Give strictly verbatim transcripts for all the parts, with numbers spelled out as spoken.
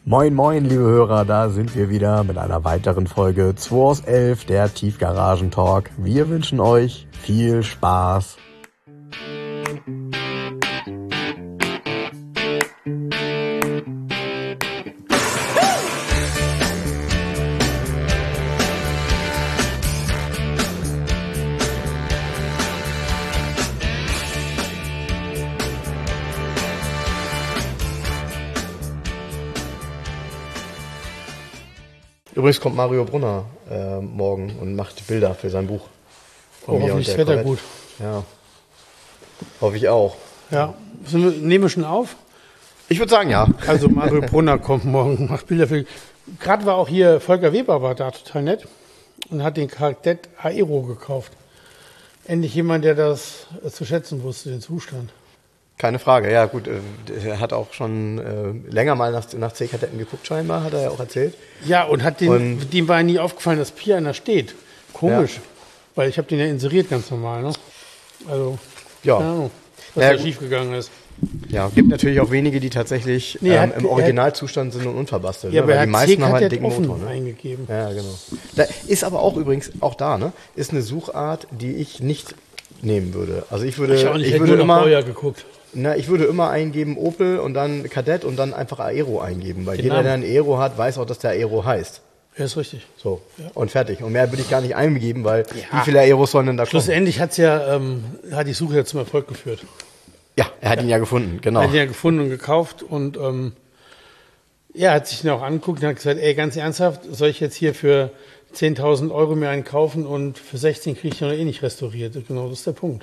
Moin moin, liebe Hörer, da sind wir wieder mit einer weiteren Folge zwei aus elf, der Tiefgaragen-Talk. Wir wünschen euch viel Spaß. Übrigens kommt Mario Brunner äh, morgen und macht Bilder für sein Buch. Von oh, hoffentlich ist das Wetter gut. Ja, hoffe ich auch. Ja, wir, nehmen wir schon auf? Ich würde sagen, ja. Also Mario Brunner kommt morgen und macht Bilder für... Gerade war auch hier, Volker Weber war da total nett und hat den Kadett Aero gekauft. Endlich jemand, der das äh, zu schätzen wusste, den Zustand. Keine Frage, ja gut, er hat auch schon äh, länger mal nach, nach C-Kadetten geguckt scheinbar, hat er ja auch erzählt. Ja, und hat den, und dem war ja nie aufgefallen, dass hier einer steht. Komisch, ja. Weil ich habe den ja inseriert ganz normal, ne? Also, ja. keine Ahnung, was ja, da schief gegangen ist. Ja, gibt natürlich auch wenige, die tatsächlich nee, ähm, im Originalzustand sind und unverbastelt. Ja, ne? aber die meisten haben halt einen dicken Motor. Ne? Eingegeben. Ja, genau. Da ist aber auch übrigens, auch da, ne, ist eine Suchart, die ich nicht nehmen würde. Also ich würde, ich, auch nicht, ich hätte würde nur immer, Baujahr geguckt. Na, ich würde immer eingeben Opel und dann Kadett und dann einfach Aero eingeben, weil Den jeder, Namen. der ein Aero hat, weiß auch, dass der Aero heißt. Ja, ist richtig. So, ja. Und fertig. Und mehr würde ich gar nicht eingeben, weil ja. wie viele Aeros sollen denn da kommen? Schlussendlich hat's ja, ähm, hat die Suche ja zum Erfolg geführt. Ja, er hat ja. ihn ja gefunden, genau. Er hat ihn ja gefunden und gekauft und ähm, ja, hat sich ihn auch angeguckt und hat gesagt, ey, ganz ernsthaft, soll ich jetzt hier für zehntausend Euro mir einen kaufen und für sechzehn kriege ich ihn noch eh nicht restauriert. Genau, das ist der Punkt.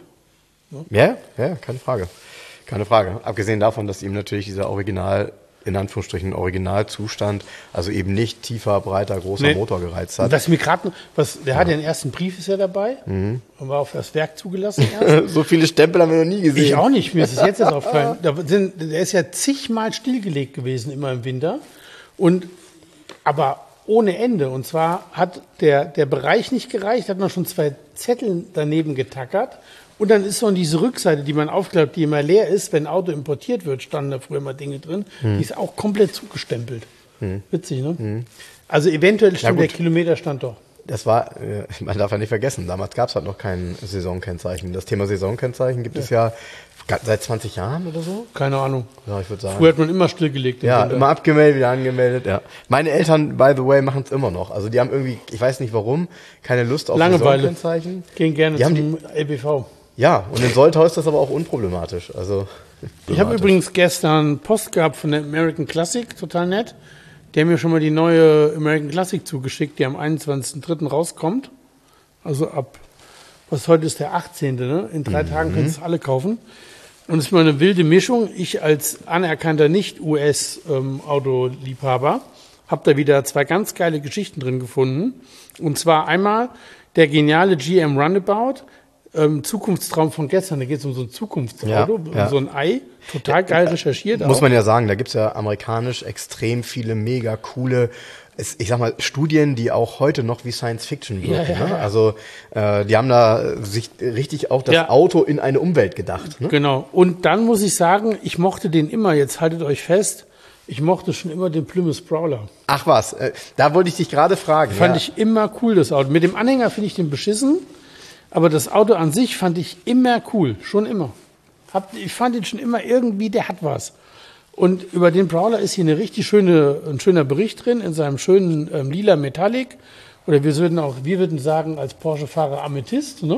Ja, ja, ja keine Frage. Keine Frage. Abgesehen davon, dass ihm natürlich dieser Original, in Anführungsstrichen Originalzustand, also eben nicht tiefer, breiter, großer nee. Motor gereizt hat. Was mir gerade, was, der ja. hat ja den ersten Brief ist ja dabei mhm. und war auf das Werk zugelassen erst. So viele Stempel haben wir noch nie gesehen. Ich auch nicht, mir ist es jetzt erst aufgefallen. Da sind, der ist ja zigmal stillgelegt gewesen, immer im Winter. Und, aber ohne Ende. Und zwar hat der, der Bereich nicht gereicht, hat noch schon zwei Zettel daneben getackert. Und dann ist so diese Rückseite, die man aufklappt, die immer leer ist, wenn ein Auto importiert wird, standen da früher mal Dinge drin, hm. die ist auch komplett zugestempelt. Hm. Witzig, ne? Hm. Also eventuell stimmt der Kilometerstand doch. Das war, man darf ja nicht vergessen, damals gab es halt noch kein Saisonkennzeichen. Das Thema Saisonkennzeichen gibt ja. es ja seit zwanzig Jahren oder so? Keine Ahnung. Ja, ich würde sagen. Früher hat man immer stillgelegt. Ja, Winter. Immer abgemeldet, wieder angemeldet, ja. Meine Eltern, by the way, machen es immer noch. Also die haben irgendwie, ich weiß nicht warum, keine Lust auf Langeweile. Saisonkennzeichen. Gehen gerne die zum die, L B V. Ja, und in Soltau ist das aber auch unproblematisch. Also ich habe übrigens gestern Post gehabt von der American Classic, total nett. Die haben mir schon mal die neue American Classic zugeschickt, die am einundzwanzigsten dritten rauskommt. Also ab, was heute ist der achtzehnte Ne? In drei mhm. Tagen können es alle kaufen. Und es ist mal eine wilde Mischung. Ich als anerkannter Nicht-U S-Autoliebhaber ähm, habe da wieder zwei ganz geile Geschichten drin gefunden. Und zwar einmal der geniale G M Runabout, Ähm, Zukunftstraum von gestern, da geht es um so ein Zukunftsauto, ja, um ja. so ein Ei, total geil recherchiert. Muss auch. man ja sagen, da gibt es ja amerikanisch extrem viele mega coole, ich sag mal, Studien, die auch heute noch wie Science Fiction wirken. Ja, ja, ne? ja. Also äh, die haben da sich richtig auch das ja. Auto in eine Umwelt gedacht. Ne? Genau, und dann muss ich sagen, ich mochte den immer, jetzt haltet euch fest, ich mochte schon immer den Plymouth Prowler. Ach was, äh, da wollte ich dich gerade fragen. Fand ja. ich immer cool, das Auto. Mit dem Anhänger finde ich den beschissen. Aber das Auto an sich fand ich immer cool, schon immer. Hab, ich fand ihn schon immer irgendwie, der hat was. Und über den Prowler ist hier eine richtig schöne, ein schöner Bericht drin, in seinem schönen ähm, lila Metallic. Oder wir würden auch, wir würden sagen, als Porsche-Fahrer Amethyst, ne?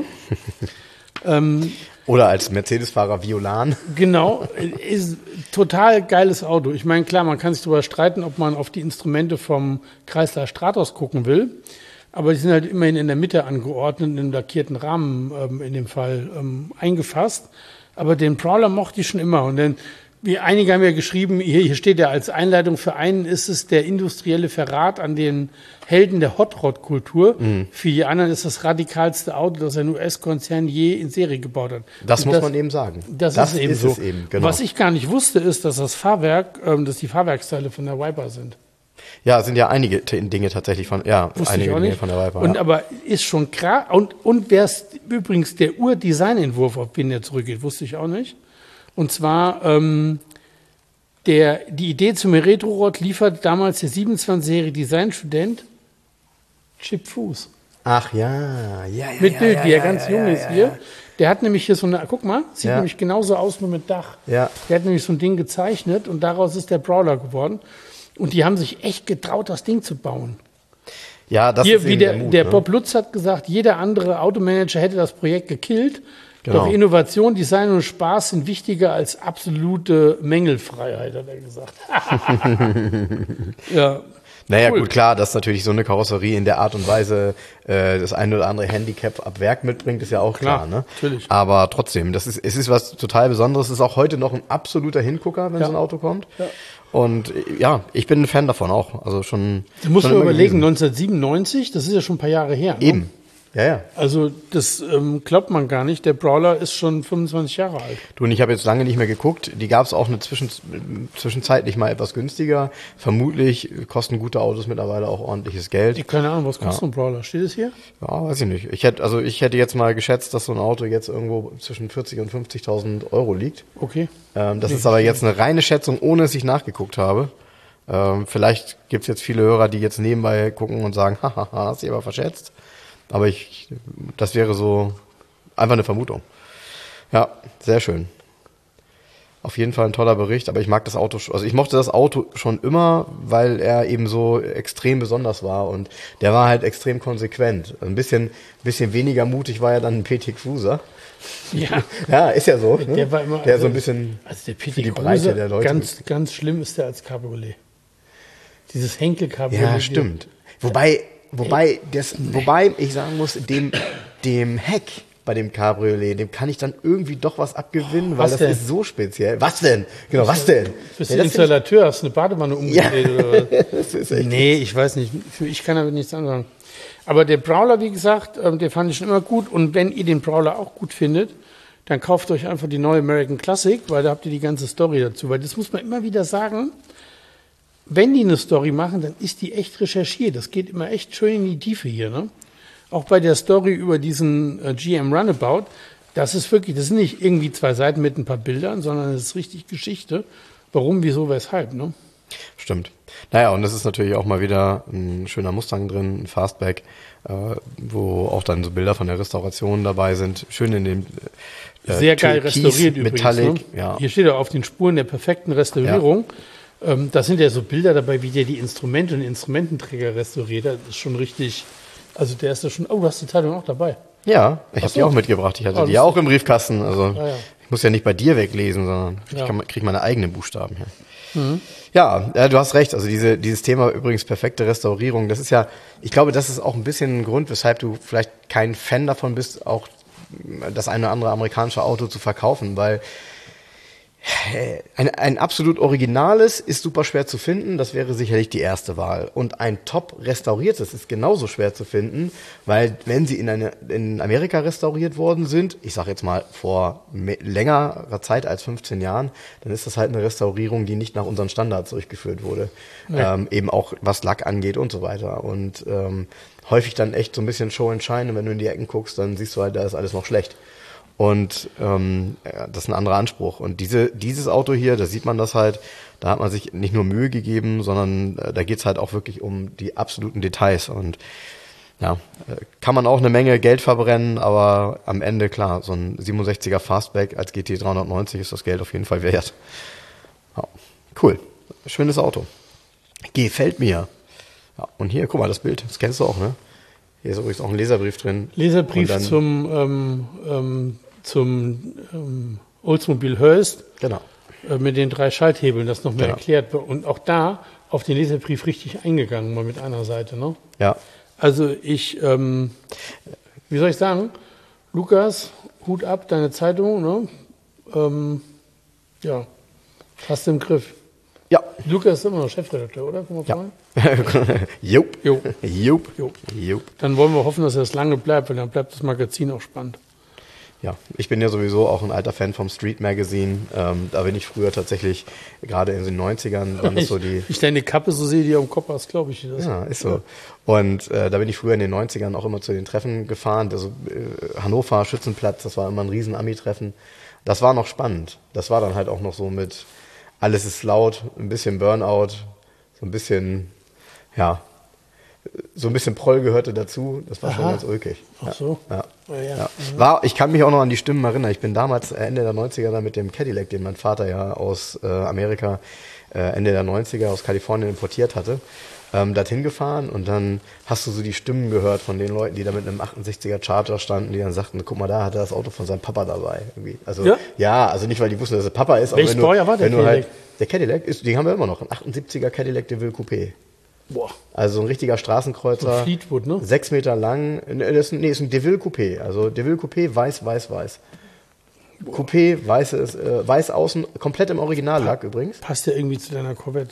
ähm, Oder als Mercedes-Fahrer Violan. Genau, ist total geiles Auto. Ich meine, klar, man kann sich darüber streiten, ob man auf die Instrumente vom Chrysler Stratos gucken will. Aber die sind halt immerhin in der Mitte angeordnet, in einem lackierten Rahmen ähm, in dem Fall ähm, eingefasst. Aber den Prowler mochte ich schon immer. Und dann, wie einige haben ja geschrieben, hier, hier steht ja als Einleitung, für einen ist es der industrielle Verrat an den Helden der Hot-Rod-Kultur. Mhm. Für die anderen ist das radikalste Auto, das ein U S-Konzern je in Serie gebaut hat. Das Und muss das, man eben sagen. Das, das ist eben ist so. Es eben, genau. Was ich gar nicht wusste, ist, dass das Fahrwerk, ähm, dass die Fahrwerksteile von der Viper sind. Ja, es sind ja einige Dinge tatsächlich von, ja, Wusste einige ich auch Dinge nicht. von der Viper. Und ja. aber ist schon krass. Und, und wer ist übrigens der Urdesignentwurf, auf den der zurückgeht, wusste ich auch nicht. Und zwar, ähm, Der, die Idee zum Retro-Rod liefert damals der siebenundzwanzigjährige Designstudent Chip Fuß. Ach ja, ja, ja. Mit ja, Bild, ja, wie er ja, ganz ja, jung ja, ist ja, hier. Ja. Der hat nämlich hier so eine, guck mal, sieht Ja. nämlich genauso aus nur mit Dach. Ja. Der hat nämlich so ein Ding gezeichnet und daraus ist der Brawler geworden. Und die haben sich echt getraut, das Ding zu bauen. Ja, das Hier, ist wie eben der, der, Mut, der ne? Bob Lutz hat gesagt, jeder andere Automanager hätte das Projekt gekillt. Genau. Doch Innovation, Design und Spaß sind wichtiger als absolute Mängelfreiheit, hat er gesagt. Ja. Naja, Cool. gut, klar, dass natürlich so eine Karosserie in der Art und Weise äh, das ein oder andere Handicap ab Werk mitbringt, ist ja auch klar. Klar, Ne? natürlich. Aber trotzdem, das ist, es ist was total Besonderes. Es ist auch heute noch ein absoluter Hingucker, wenn Ja. so ein Auto kommt. Ja. Und äh, ja, ich bin ein Fan davon auch. Also schon. Du musst schon mal immer überlegen, gewesen. neunzehnhundertsiebenundneunzig, das ist ja schon ein paar Jahre her. Ne? Eben. Ja, ja. Also das ähm, glaubt man gar nicht. Der Brawler ist schon fünfundzwanzig Jahre alt. Du, und ich habe jetzt lange nicht mehr geguckt. Die gab es auch eine Zwischen zwischenzeitlich mal etwas günstiger. Vermutlich kosten gute Autos mittlerweile auch ordentliches Geld. Keine Ahnung, was kostet so ein Brawler? Steht es hier? Ja, weiß ich nicht. Ich hätte, also ich hätte jetzt mal geschätzt, dass so ein Auto jetzt irgendwo zwischen vierzig und fünfzigtausend Euro liegt. Okay. Ähm, das ist aber jetzt eine reine Schätzung, ohne dass ich nachgeguckt habe. Ähm, vielleicht gibt es jetzt viele Hörer, die jetzt nebenbei gucken und sagen, hahaha, hast du aber verschätzt. Aber ich, das wäre so einfach eine Vermutung. Ja, sehr schön. Auf jeden Fall ein toller Bericht, aber ich mag das Auto, sch- also ich mochte das Auto schon immer, weil er eben so extrem besonders war und der war halt extrem konsequent. Ein bisschen, bisschen weniger mutig war ja dann ein P T Cruiser. Ja. Ja, ist ja so. Ne? Der war immer, der so ein bisschen also der P für T die Breite der Leute. ganz, ganz schlimm ist der als Cabriolet. Dieses Henkel-Cabriolet. Ja, stimmt. Wobei, wobei, das, wobei ich sagen muss, dem, dem Heck bei dem Cabriolet, dem kann ich dann irgendwie doch was abgewinnen, weil Was das denn? ist so speziell. Was denn? Genau, was denn? Bist Ja, du das find Installateur, hast eine Badewanne umgedreht oder was? ich, das ist echt Nee, ich weiß nicht. Für ich kann damit nichts anfangen. Aber der Brawler, wie gesagt, ähm, der fand ich schon immer gut. Und wenn ihr den Brawler auch gut findet, dann kauft euch einfach die neue American Classic, weil da habt ihr die ganze Story dazu. Weil das muss man immer wieder sagen, wenn die eine Story machen, dann ist die echt recherchiert. Das geht immer echt schön in die Tiefe hier. Ne? Auch bei der Story über diesen äh, G M Runabout, das ist wirklich, das sind nicht irgendwie zwei Seiten mit ein paar Bildern, sondern es ist richtig Geschichte. Warum, wieso, weshalb. Ne? Stimmt. Naja, und das ist natürlich auch mal wieder ein schöner Mustang drin, ein Fastback, äh, wo auch dann so Bilder von der Restauration dabei sind. Schön in dem äh, Sehr geil Türkis, restauriert übrigens. Metallic, Ne? ja. Hier steht er auf den Spuren der perfekten Restaurierung. Ähm, da sind ja so Bilder dabei, wie der die Instrumente und Instrumententräger restauriert hat. Das ist schon richtig, also der ist da schon, oh, du hast die Zeitung auch dabei. Ja, ich habe so. die auch mitgebracht. Ich hatte Ah, die ja lustig. auch im Briefkasten. Also Ah, ja. ich muss ja nicht bei dir weglesen, sondern ich Ja. kann, kriege meine eigenen Buchstaben hier. Ja, äh, du hast recht. Also diese, dieses Thema übrigens perfekte Restaurierung, das ist ja, ich glaube, das ist auch ein bisschen ein Grund, weshalb du vielleicht kein Fan davon bist, auch das eine oder andere amerikanische Auto zu verkaufen, weil ein, ein absolut originales ist super schwer zu finden, das wäre sicherlich die erste Wahl. Und ein top restauriertes ist genauso schwer zu finden, weil wenn sie in, eine, in Amerika restauriert worden sind, ich sage jetzt mal vor me- längerer Zeit als fünfzehn Jahren, dann ist das halt eine Restaurierung, die nicht nach unseren Standards durchgeführt wurde. Nee. Ähm, eben auch was Lack angeht und so weiter. Und ähm, häufig dann echt so ein bisschen Show and Shine und wenn du in die Ecken guckst, dann siehst du halt, da ist alles noch schlecht. Und ähm, ja, das ist ein anderer Anspruch. Und diese dieses Auto hier, da sieht man das halt, da hat man sich nicht nur Mühe gegeben, sondern äh, da geht's halt auch wirklich um die absoluten Details. Und ja, äh, kann man auch eine Menge Geld verbrennen, aber am Ende, klar, so ein siebenundsechziger Fastback als G T dreihundertneunzig ist das Geld auf jeden Fall wert. Ja, cool, schönes Auto. Gefällt mir. Ja, und hier, guck mal, das Bild, das kennst du auch, ne? Hier ist übrigens auch ein Leserbrief drin. Leserbrief Und dann- zum, ähm, ähm, zum ähm, Oldsmobile Hearst Genau. äh, mit den drei Schalthebeln, das noch mehr Genau. erklärt. Und auch da auf den Leserbrief richtig eingegangen, mal mit einer Seite. Ne? Ja. Also ich, ähm, wie soll ich sagen, Lukas, Hut ab, deine Zeitung, ne? ähm, ja, hast du im Griff. Ja. Lukas ist immer noch Chefredakteur, oder? Kann man Ja. fragen? Jupp. Jo. Jupp. Jo. Jupp. Dann wollen wir hoffen, dass er das lange bleibt, weil dann bleibt das Magazin auch spannend. Ja, ich bin ja sowieso auch ein alter Fan vom Street Magazine. Ähm, da bin ich früher tatsächlich, gerade in den neunzigern, waren das so die... Ich deine Kappe so sehe, die du am Kopf hast, glaube ich dir das. Ja, ist so. Und äh, da bin ich früher in den neunzigern auch immer zu den Treffen gefahren. Also äh, Hannover, Schützenplatz, das war immer ein riesen Ami-Treffen. Das war noch spannend. Das war dann halt auch noch so mit alles ist laut, ein bisschen Burnout, so ein bisschen, ja, so ein bisschen Proll gehörte dazu. Das war Aha. schon ganz ulkig. Ach so. Ja. Ja. Ja. Ja. War, ich kann mich auch noch an die Stimmen erinnern. Ich bin damals Ende der neunziger da mit dem Cadillac, den mein Vater ja aus äh, Amerika äh, Ende der neunziger aus Kalifornien importiert hatte, ähm, dorthin gefahren und dann hast du so die Stimmen gehört von den Leuten, die da mit einem achtundsechziger Charger standen, die dann sagten, guck mal, da hat er das Auto von seinem Papa dabei. Irgendwie. Also ja? ja, also nicht, weil die wussten, dass er Papa ist, Welches aber wenn Baujahr du, war der wenn du Cadillac? halt, der Cadillac ist, den haben wir immer noch, ein achtundsiebziger Cadillac DeVille Coupé. Boah. Also ein richtiger Straßenkreuzer. So Fleetwood, ne? Sechs Meter lang. Das ist, nee, ist ein DeVille Coupé. Also DeVille Coupé, weiß, weiß, weiß. Boah. Coupé, weißes, äh, weiß außen, komplett im Originallack übrigens. Passt ja irgendwie zu deiner Corvette.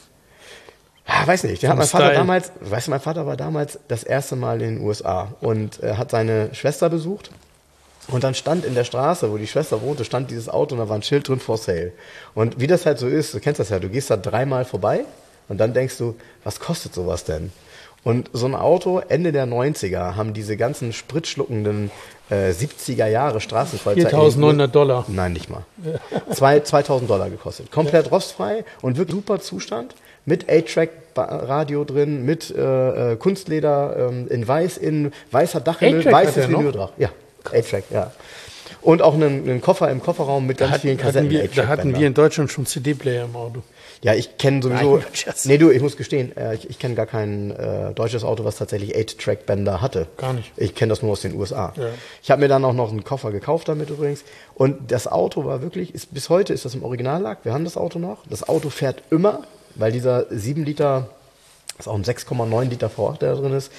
Ah, weiß nicht. Der hat mein Vater damals, weißt du, mein Vater war damals das erste Mal in den U S A und äh, hat seine Schwester besucht. Und dann stand in der Straße, wo die Schwester wohnte, stand dieses Auto und da war ein Schild drin, for sale. Und wie das halt so ist, du kennst das ja, du gehst da dreimal vorbei und dann denkst du, was kostet sowas denn? Und so ein Auto, Ende der neunziger, haben diese ganzen spritschluckenden äh, siebziger Jahre Straßenkreuzer. viertausendneunhundert Dollar. Nein, nicht mal. Zwei, zweitausend Dollar gekostet. Komplett ja. rostfrei und wirklich super Zustand. Mit A-Track-Radio drin, mit äh, Kunstleder ähm, in weiß, in weißer Dachhimmel, weißes Vinyldrach. Ja, A-Track, ja. Und auch einen, einen Koffer im Kofferraum mit ganz da vielen hatten Kassetten. Wir, da hatten wir in Deutschland schon C D-Player im Auto. Ja, ich kenne sowieso. Nein, nee, du, ich muss gestehen, äh, ich, ich kenne gar kein äh, deutsches Auto, was tatsächlich acht-Track-Bänder hatte. Gar nicht. Ich kenne das nur aus den U S A. Ja. Ich habe mir dann auch noch einen Koffer gekauft damit übrigens. Und das Auto war wirklich, ist, bis heute ist das im Originallack. Wir haben das Auto noch. Das Auto fährt immer, weil dieser sieben Liter, das ist auch ein sechs Komma neun Liter V acht, der da drin ist.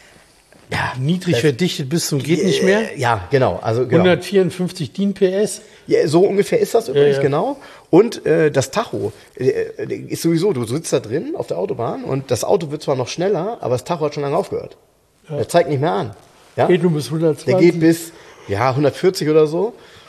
Ja, niedrig verdichtet bis zum geht nicht mehr. Ja, genau. Also genau. hundertvierundfünfzig D I N P S. Ja, so ungefähr ist das übrigens, ja, ja. genau. Und äh, das Tacho äh, ist sowieso, du sitzt da drin auf der Autobahn und das Auto wird zwar noch schneller, aber das Tacho hat schon lange aufgehört. Ja. Der zeigt nicht mehr an. Ja? Geht nur bis hundertzwanzig. Der geht bis ja, hundertvierzig oder so.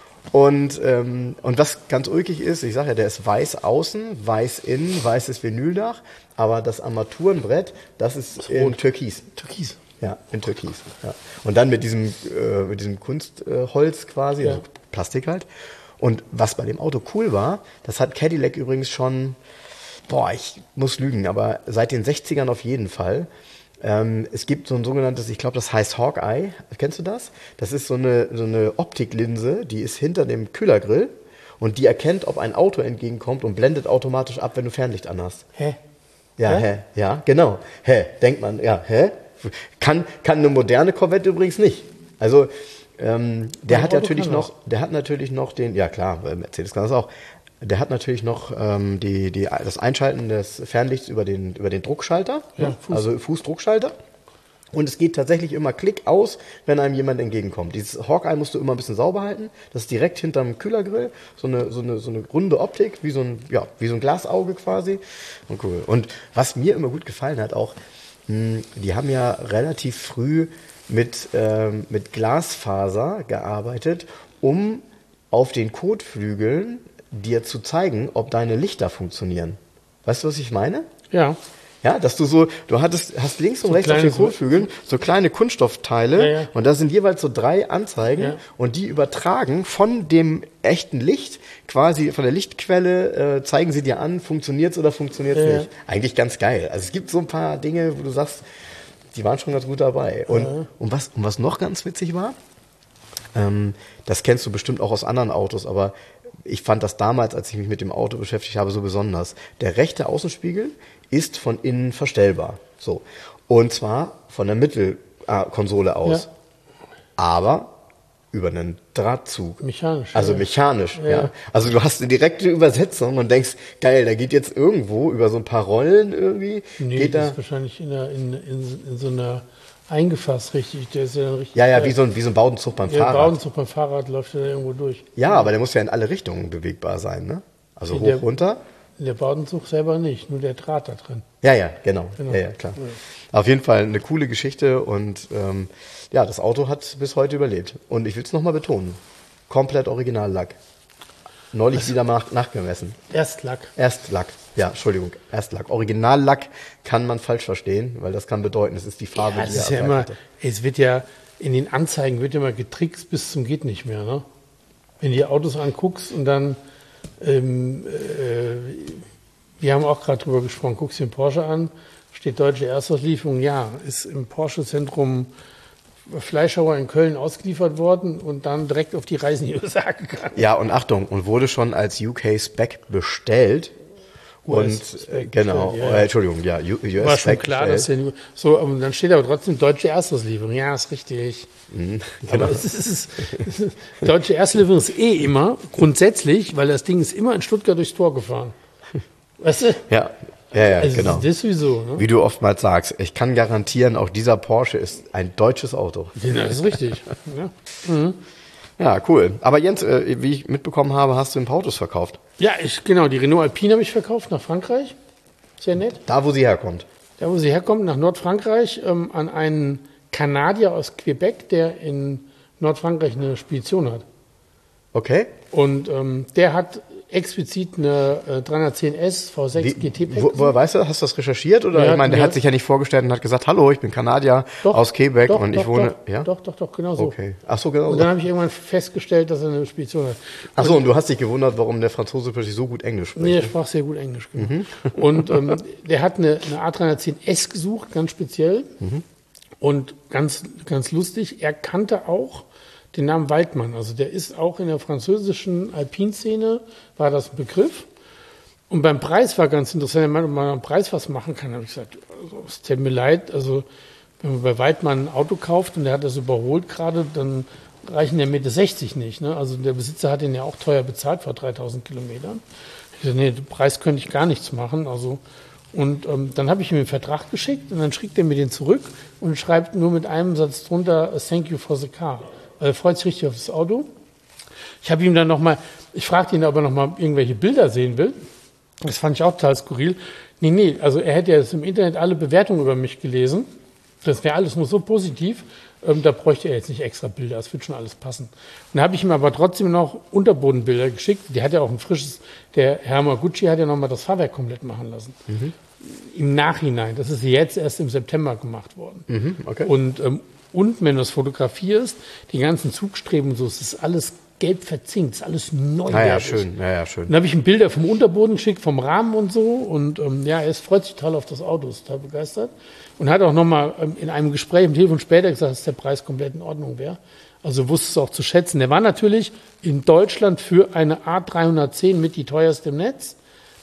Und, ähm, und was ganz ulkig ist, ich sage ja, der ist weiß außen, weiß innen, weißes Vinyldach, aber das Armaturenbrett, das ist das in Türkis. Türkis. Ja, in Türkis. Ja. Und dann mit diesem, äh, mit diesem Kunstholz äh, quasi, ja. also Plastik halt. Und was bei dem Auto cool war, das hat Cadillac übrigens schon, boah, ich muss lügen, aber seit den sechzigern auf jeden Fall. Ähm, es gibt so ein sogenanntes, ich glaube, das heißt Hawkeye. Kennst du das? Das ist so eine, so eine Optiklinse, die ist hinter dem Kühlergrill und die erkennt, ob ein Auto entgegenkommt und blendet automatisch ab, wenn du Fernlicht anhast. Hä? Ja, hä? hä? Ja, genau. Hä? Denkt man, ja, hä? Kann, kann eine moderne Corvette übrigens nicht. Also ähm, der hat natürlich noch, der hat natürlich noch den, ja klar, Mercedes kann das auch. Der hat natürlich noch ähm, die, die, das Einschalten des Fernlichts über den, über den Druckschalter, ja, Fuß. also Fußdruckschalter. Und es geht tatsächlich immer Klick aus, wenn einem jemand entgegenkommt. Dieses Hawkeye musst du immer ein bisschen sauber halten. Das ist direkt hinterm Kühlergrill, so eine, so eine, so eine runde Optik, wie so ein, ja, wie so ein Glasauge quasi. Und cool. Und was mir immer gut gefallen hat auch, mh, die haben ja relativ früh mit, ähm, mit Glasfaser gearbeitet, um auf den Kotflügeln dir zu zeigen, ob deine Lichter funktionieren. Weißt du, was ich meine? Ja. Ja, dass du so, du hattest, hast links und so rechts auf den Kotflügeln so kleine Kunststoffteile ja, ja. und da sind jeweils so drei Anzeigen ja. und die übertragen von dem echten Licht, quasi von der Lichtquelle, äh, zeigen sie dir an, funktioniert's oder funktioniert's ja, nicht. Eigentlich ganz geil. Also es gibt so ein paar Dinge, wo du sagst, die waren schon ganz gut dabei. Und, ja. und, was, und was noch ganz witzig war, ähm, das kennst du bestimmt auch aus anderen Autos, aber ich fand das damals, als ich mich mit dem Auto beschäftigt habe, so besonders. Der rechte Außenspiegel ist von innen verstellbar. So. Und zwar von der Mittelkonsole aus. Ja. Aber über einen Drahtzug. Mechanisch. Also ja. mechanisch, ja. ja. Also du hast eine direkte Übersetzung und denkst, geil, da geht jetzt irgendwo über so ein paar Rollen irgendwie. Nee, geht das da ist wahrscheinlich in, der, in, in, in so einer eingefasst, richtig. Der ist ja richtig. Ja, ja, wie so ein, wie so ein Baudenzug beim ja, Fahrrad. Der Baudenzug beim Fahrrad läuft ja irgendwo durch. Ja, aber der muss ja in alle Richtungen bewegbar sein, ne? Also in hoch, der, runter. Der Baudenzug selber nicht, nur der Draht da drin. Ja, ja, genau. genau. Ja, ja, klar. Ja. Auf jeden Fall eine coole Geschichte und ähm, ja, das Auto hat bis heute überlebt. Und ich will es nochmal betonen, komplett Originallack. Neulich Was? wieder nach, nachgemessen. Erstlack. Erstlack, ja, Entschuldigung, Erstlack. Originallack kann man falsch verstehen, weil das kann bedeuten, es ist die Farbe, ja, die es er ist ja immer, es wird ja, in den Anzeigen wird ja immer getrickst bis zum geht nicht mehr, ne? Wenn du die Autos anguckst und dann Ähm, äh, wir haben auch gerade drüber gesprochen, guckst dir den Porsche an, steht deutsche Erstauslieferung, ja, ist im Porsche-Zentrum Fleischhauer in Köln ausgeliefert worden und dann direkt auf die Reise in die U S A gegangen. Ja, und Achtung, und wurde schon als U K-Spec bestellt. Und äh, genau, bestellt, ja. äh, Entschuldigung, ja, U S-Spec War schon klar, dass der, so, und dann steht aber trotzdem deutsche Erstauslieferung. Ja, ist richtig. Mhm, genau. Aber es ist, es ist, es ist, deutsche Erstauslieferung ist eh immer, grundsätzlich, weil das Ding ist immer in Stuttgart durchs Tor gefahren. Weißt du? Ja, ja, ja, also genau. Das ist sowieso. Ne? Wie du oftmals sagst, ich kann garantieren, auch dieser Porsche ist ein deutsches Auto. Ja, das ist richtig. Ja. Mhm. Ja, cool. Aber Jens, äh, wie ich mitbekommen habe, hast du ein paar Autos verkauft. Ja, ich, genau, die Renault Alpine habe ich verkauft nach Frankreich. Sehr nett. Da, wo sie herkommt. Da, wo sie herkommt, nach Nordfrankreich, ähm, an einen Kanadier aus Quebec, der in Nordfrankreich eine Spedition hat. Okay. Und ähm, der hat explizit eine äh, dreihundertzehn S V sechs Wie, G T Pack. wo, woher weißt du, hast du das recherchiert? Oder Ja, ich meine, der ja. hat sich ja nicht vorgestellt und hat gesagt, hallo, ich bin Kanadier Doch, aus Quebec doch, und doch, ich wohne. Doch, ja? doch, doch, doch, genau so. Okay. Ach so, genau. Und So. dann habe ich irgendwann festgestellt, dass er eine Spedition hat. Ach so, und du hast dich gewundert, warum der Franzose plötzlich so gut Englisch spricht. Nee, er sprach sehr gut Englisch. Genau. Mhm. Und ähm, der hat eine, eine A dreihundertzehn S gesucht, ganz speziell. Mhm. Und ganz, ganz lustig, er kannte auch den Namen Waldmann. Also der ist auch in der französischen Alpinszene, war das ein Begriff. Und beim Preis war ganz interessant, er meinte, ob man am Preis was machen kann. Da habe ich gesagt, also, es tut mir leid, also wenn man bei Waldmann ein Auto kauft und der hat das überholt gerade, dann reichen der Meter sechzig nicht. Ne? Also der Besitzer hat ihn ja auch teuer bezahlt vor dreitausend Kilometern. Ich gesagt, nee, den Preis könnte ich gar nichts machen. Also Und ähm, dann habe ich ihm den Vertrag geschickt und dann schickt er mir den zurück und schreibt nur mit einem Satz drunter, thank you for the car. Er freut sich richtig auf das Auto. Ich habe ihm dann nochmal, ich fragte ihn, ob er nochmal irgendwelche Bilder sehen will. Das fand ich auch total skurril. Nee, nee, also er hätte ja jetzt im Internet alle Bewertungen über mich gelesen. Das wäre alles nur so positiv, ähm, da bräuchte er jetzt nicht extra Bilder, das wird schon alles passen. Und dann habe ich ihm aber trotzdem noch Unterbodenbilder geschickt. Die hat ja auch ein frisches, der Herr Yamaguchi hat ja nochmal das Fahrwerk komplett machen lassen. Mhm. Im Nachhinein, das ist jetzt erst im September gemacht worden. Mhm, okay. Und, ähm, und wenn du es fotografierst, die ganzen Zugstreben, so, es ist alles gelb verzinkt, ist alles neuwertig. Ja, ja, schön, ja, ja, schön. Dann habe ich ihm Bilder vom Unterboden geschickt, vom Rahmen und so. Und ähm, ja, er ist, freut sich total auf das Auto, ist total begeistert. Und hat auch nochmal ähm, in einem Gespräch im Telefon später gesagt, dass der Preis komplett in Ordnung wäre. Also wusste es auch zu schätzen. Der war natürlich in Deutschland für eine A dreihundertzehn mit die teuerste im Netz.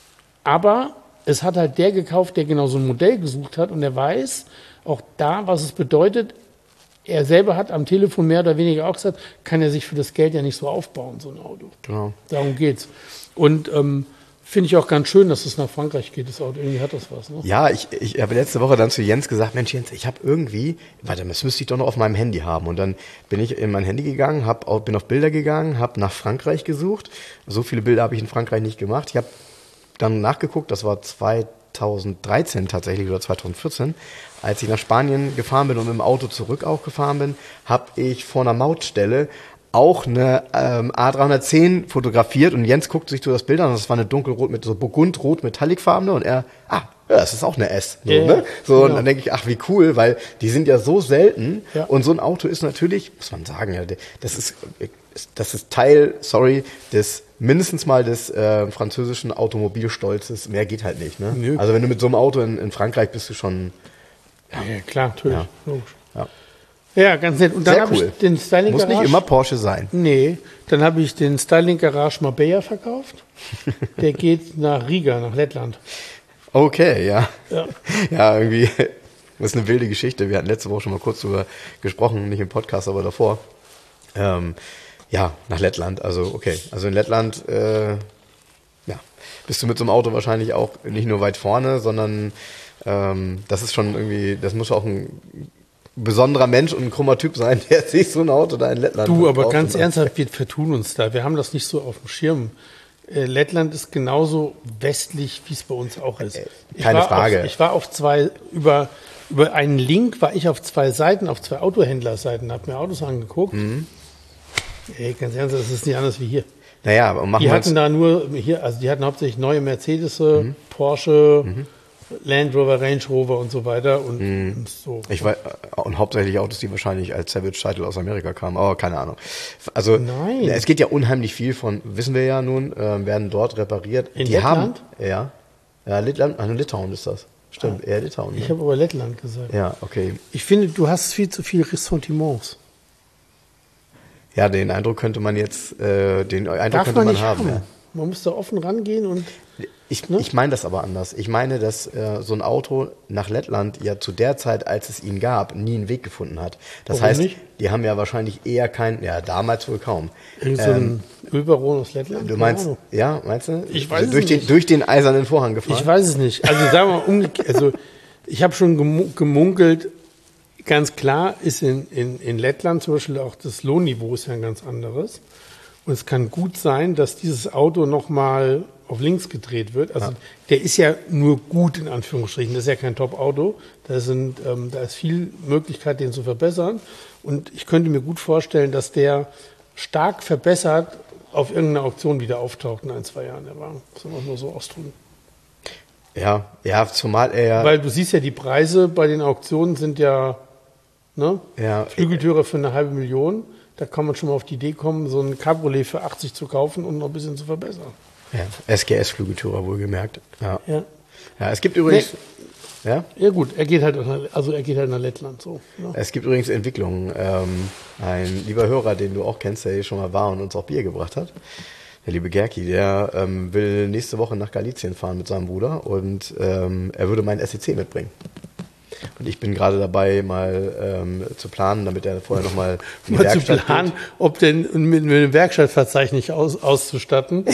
Aber es hat halt der gekauft, der genau so ein Modell gesucht hat. Und er weiß auch da, was es bedeutet. Er selber hat am Telefon mehr oder weniger auch gesagt, kann er sich für das Geld ja nicht so aufbauen, so ein Auto. Genau. Darum geht's. Und ähm, finde ich auch ganz schön, dass es nach Frankreich geht, das Auto. Irgendwie hat das was. Ne? Ja, ich, ich habe letzte Woche dann zu Jens gesagt, Mensch Jens, ich habe irgendwie, warte, das müsste ich doch noch auf meinem Handy haben. Und dann bin ich in mein Handy gegangen, hab, bin auf Bilder gegangen, habe nach Frankreich gesucht. So viele Bilder habe ich in Frankreich nicht gemacht. Ich habe dann nachgeguckt, das war zweitausenddreizehn tatsächlich oder zweitausendvierzehn. Als ich nach Spanien gefahren bin und mit dem Auto zurück auch gefahren bin, habe ich vor einer Mautstelle auch eine ähm, A dreihundertzehn fotografiert und Jens guckt sich so das Bild an und das war eine dunkelrot mit so burgundrot metallicfarbene und er, ah, ja, das ist auch eine S. So, ja, ne? so genau. Und dann denke ich, ach wie cool, weil die sind ja so selten Ja. und so ein Auto ist natürlich, muss man sagen, ja, das ist, das ist Teil, sorry, des mindestens mal des äh, französischen Automobilstolzes. Mehr geht halt nicht. Ne? Nö. Also wenn du mit so einem Auto in, in Frankreich bist du schon. Ja, ja klar, natürlich. Ja. Logisch. Ja. Ja, ganz nett. Und dann Sehr habe cool. ich den Styling Muss Garage. nicht immer Porsche sein. Nee, dann habe ich den Styling Garage Marbella verkauft. Der geht nach Riga, nach Lettland. Okay, ja. Ja. Ja, irgendwie. Das ist eine wilde Geschichte. Wir hatten letzte Woche schon mal kurz drüber gesprochen, nicht im Podcast, aber davor. Ähm, ja, nach Lettland. Also, okay. Also in Lettland, äh, ja, bist du mit so einem Auto wahrscheinlich auch nicht nur weit vorne, sondern ähm, das ist schon irgendwie, das muss auch ein besonderer Mensch und ein krummer Typ sein, der sich so ein Auto da in Lettland Du, aber kauft ganz und- ernsthaft, wir vertun uns da. Wir haben das nicht so auf dem Schirm. Äh, Lettland ist genauso westlich, wie es bei uns auch ist. Ich keine war Frage. Auf, ich war auf zwei, über, über einen Link war ich auf zwei Seiten, auf zwei Autohändlerseiten, habe mir Autos angeguckt. Mhm. Ey, ganz ernsthaft, das ist nicht anders wie hier. Naja, aber machen Die wir hatten jetzt. da nur, hier, also die hatten hauptsächlich neue Mercedes, Porsche, Land Rover, Range Rover und so weiter. Und, Mhm. und so. Ich weiß, und hauptsächlich Autos, die wahrscheinlich als Savage Title aus Amerika kamen, aber keine Ahnung. Also Nein. es geht ja unheimlich viel von, wissen wir ja nun, äh, werden dort repariert. In die Lettland? haben, ja, ja, Lettland, also Litauen ist das. Stimmt, eher Litauen. Ich Ne? habe aber Lettland gesagt. Ja, okay. Ich finde, du hast viel zu viel Ressentiments. Ja, den Eindruck könnte man jetzt, äh, den Eindruck Darf könnte man man nicht haben. haben. Ja. Man muss da offen rangehen und Ich, Ne? ich meine das aber anders. Ich meine, dass äh, so ein Auto nach Lettland ja zu der Zeit, als es ihn gab, nie einen Weg gefunden hat. Das Warum heißt, nicht? die haben ja wahrscheinlich eher keinen, ja, damals wohl kaum. irgend so ein Ölbaron aus Lettland. Du Keine meinst, Ahnung. ja, meinst du? Ich weiß es durch den, nicht. durch den eisernen Vorhang gefahren? Ich weiß es nicht. Also sagen wir mal umgekehrt. Also ich habe schon gemu- gemunkelt, ganz klar ist in, in, in Lettland zum Beispiel auch das Lohnniveau ist ja ein ganz anderes. Und es kann gut sein, dass dieses Auto nochmal auf links gedreht wird. Also Ja. der ist ja nur gut in Anführungsstrichen. Das ist ja kein Top-Auto. Da sind, ähm, da ist viel Möglichkeit, den zu verbessern. Und ich könnte mir gut vorstellen, dass der stark verbessert auf irgendeiner Auktion wieder auftaucht in ein, zwei Jahren. Der Wagen. Das soll man nur so ausdrücken. Ja, ja, zumal er, Weil du siehst ja, die Preise bei den Auktionen sind ja, ne? ja, Flügeltüre für eine halbe Million. Da kann man schon mal auf die Idee kommen, so ein Cabriolet für achtzig zu kaufen und noch ein bisschen zu verbessern. ja, S G S-Flügeltürer wohlgemerkt. Ja. Ja, ja, es gibt übrigens, ja, ja gut, er geht halt, nach- also er geht halt nach Lettland so. Ne? es gibt übrigens Entwicklungen. Ähm, ein lieber Hörer, den du auch kennst, der hier schon mal war und uns auch Bier gebracht hat, der liebe Gerki, der ähm, will nächste Woche nach Galizien fahren mit seinem Bruder und ähm, er würde meinen S E C mitbringen. Und ich bin gerade dabei, mal ähm, zu planen, damit er vorher nochmal in die Mal zu Werkstatt planen, geht. ob denn mit, mit einem Werkstattverzeichnis aus, auszustatten,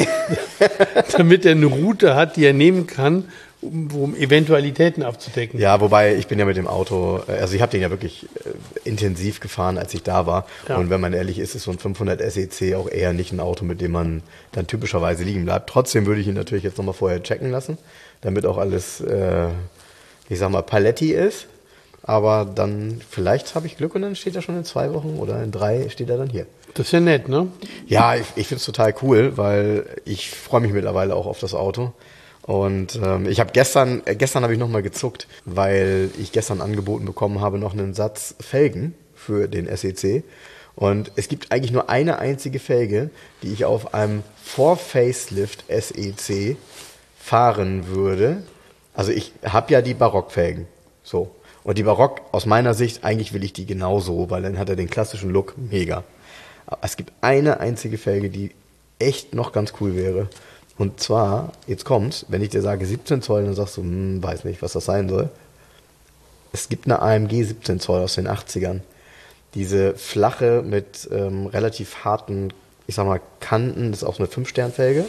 damit er eine Route hat, die er nehmen kann, um, um Eventualitäten abzudecken. Ja, wobei ich bin ja mit dem Auto, äh, also ich habe den ja wirklich äh, intensiv gefahren, als ich da war. Ja. Und wenn man ehrlich ist, ist so ein fünfhundert S E C auch eher nicht ein Auto, mit dem man dann typischerweise liegen bleibt. Trotzdem würde ich ihn natürlich jetzt nochmal vorher checken lassen, damit auch alles, äh, ich sag mal, paletti ist. Aber dann, vielleicht habe ich Glück und dann steht er schon in zwei Wochen oder in drei steht er dann hier. Das ist ja nett, ne? Ja, ich, ich finde es total cool, weil ich freue mich mittlerweile auch auf das Auto. Und ähm, ich habe gestern, äh, gestern habe ich nochmal gezuckt, weil ich gestern angeboten bekommen habe, noch einen Satz Felgen für den S E C. Und es gibt eigentlich nur eine einzige Felge, die ich auf einem Vor-Facelift S E C fahren würde. Also ich habe ja die Barockfelgen. So. Und die Barock, aus meiner Sicht, eigentlich will ich die genauso, weil dann hat er den klassischen Look mega. Aber es gibt eine einzige Felge, die echt noch ganz cool wäre. Und zwar, jetzt kommt's, wenn ich dir sage siebzehn Zoll, dann sagst du, hm, weiß nicht, was das sein soll. Es gibt eine A M G siebzehn Zoll aus den achtzigern. Diese flache mit ähm, relativ harten, ich sag mal, Kanten, das ist auch so eine fünf Stern Felge.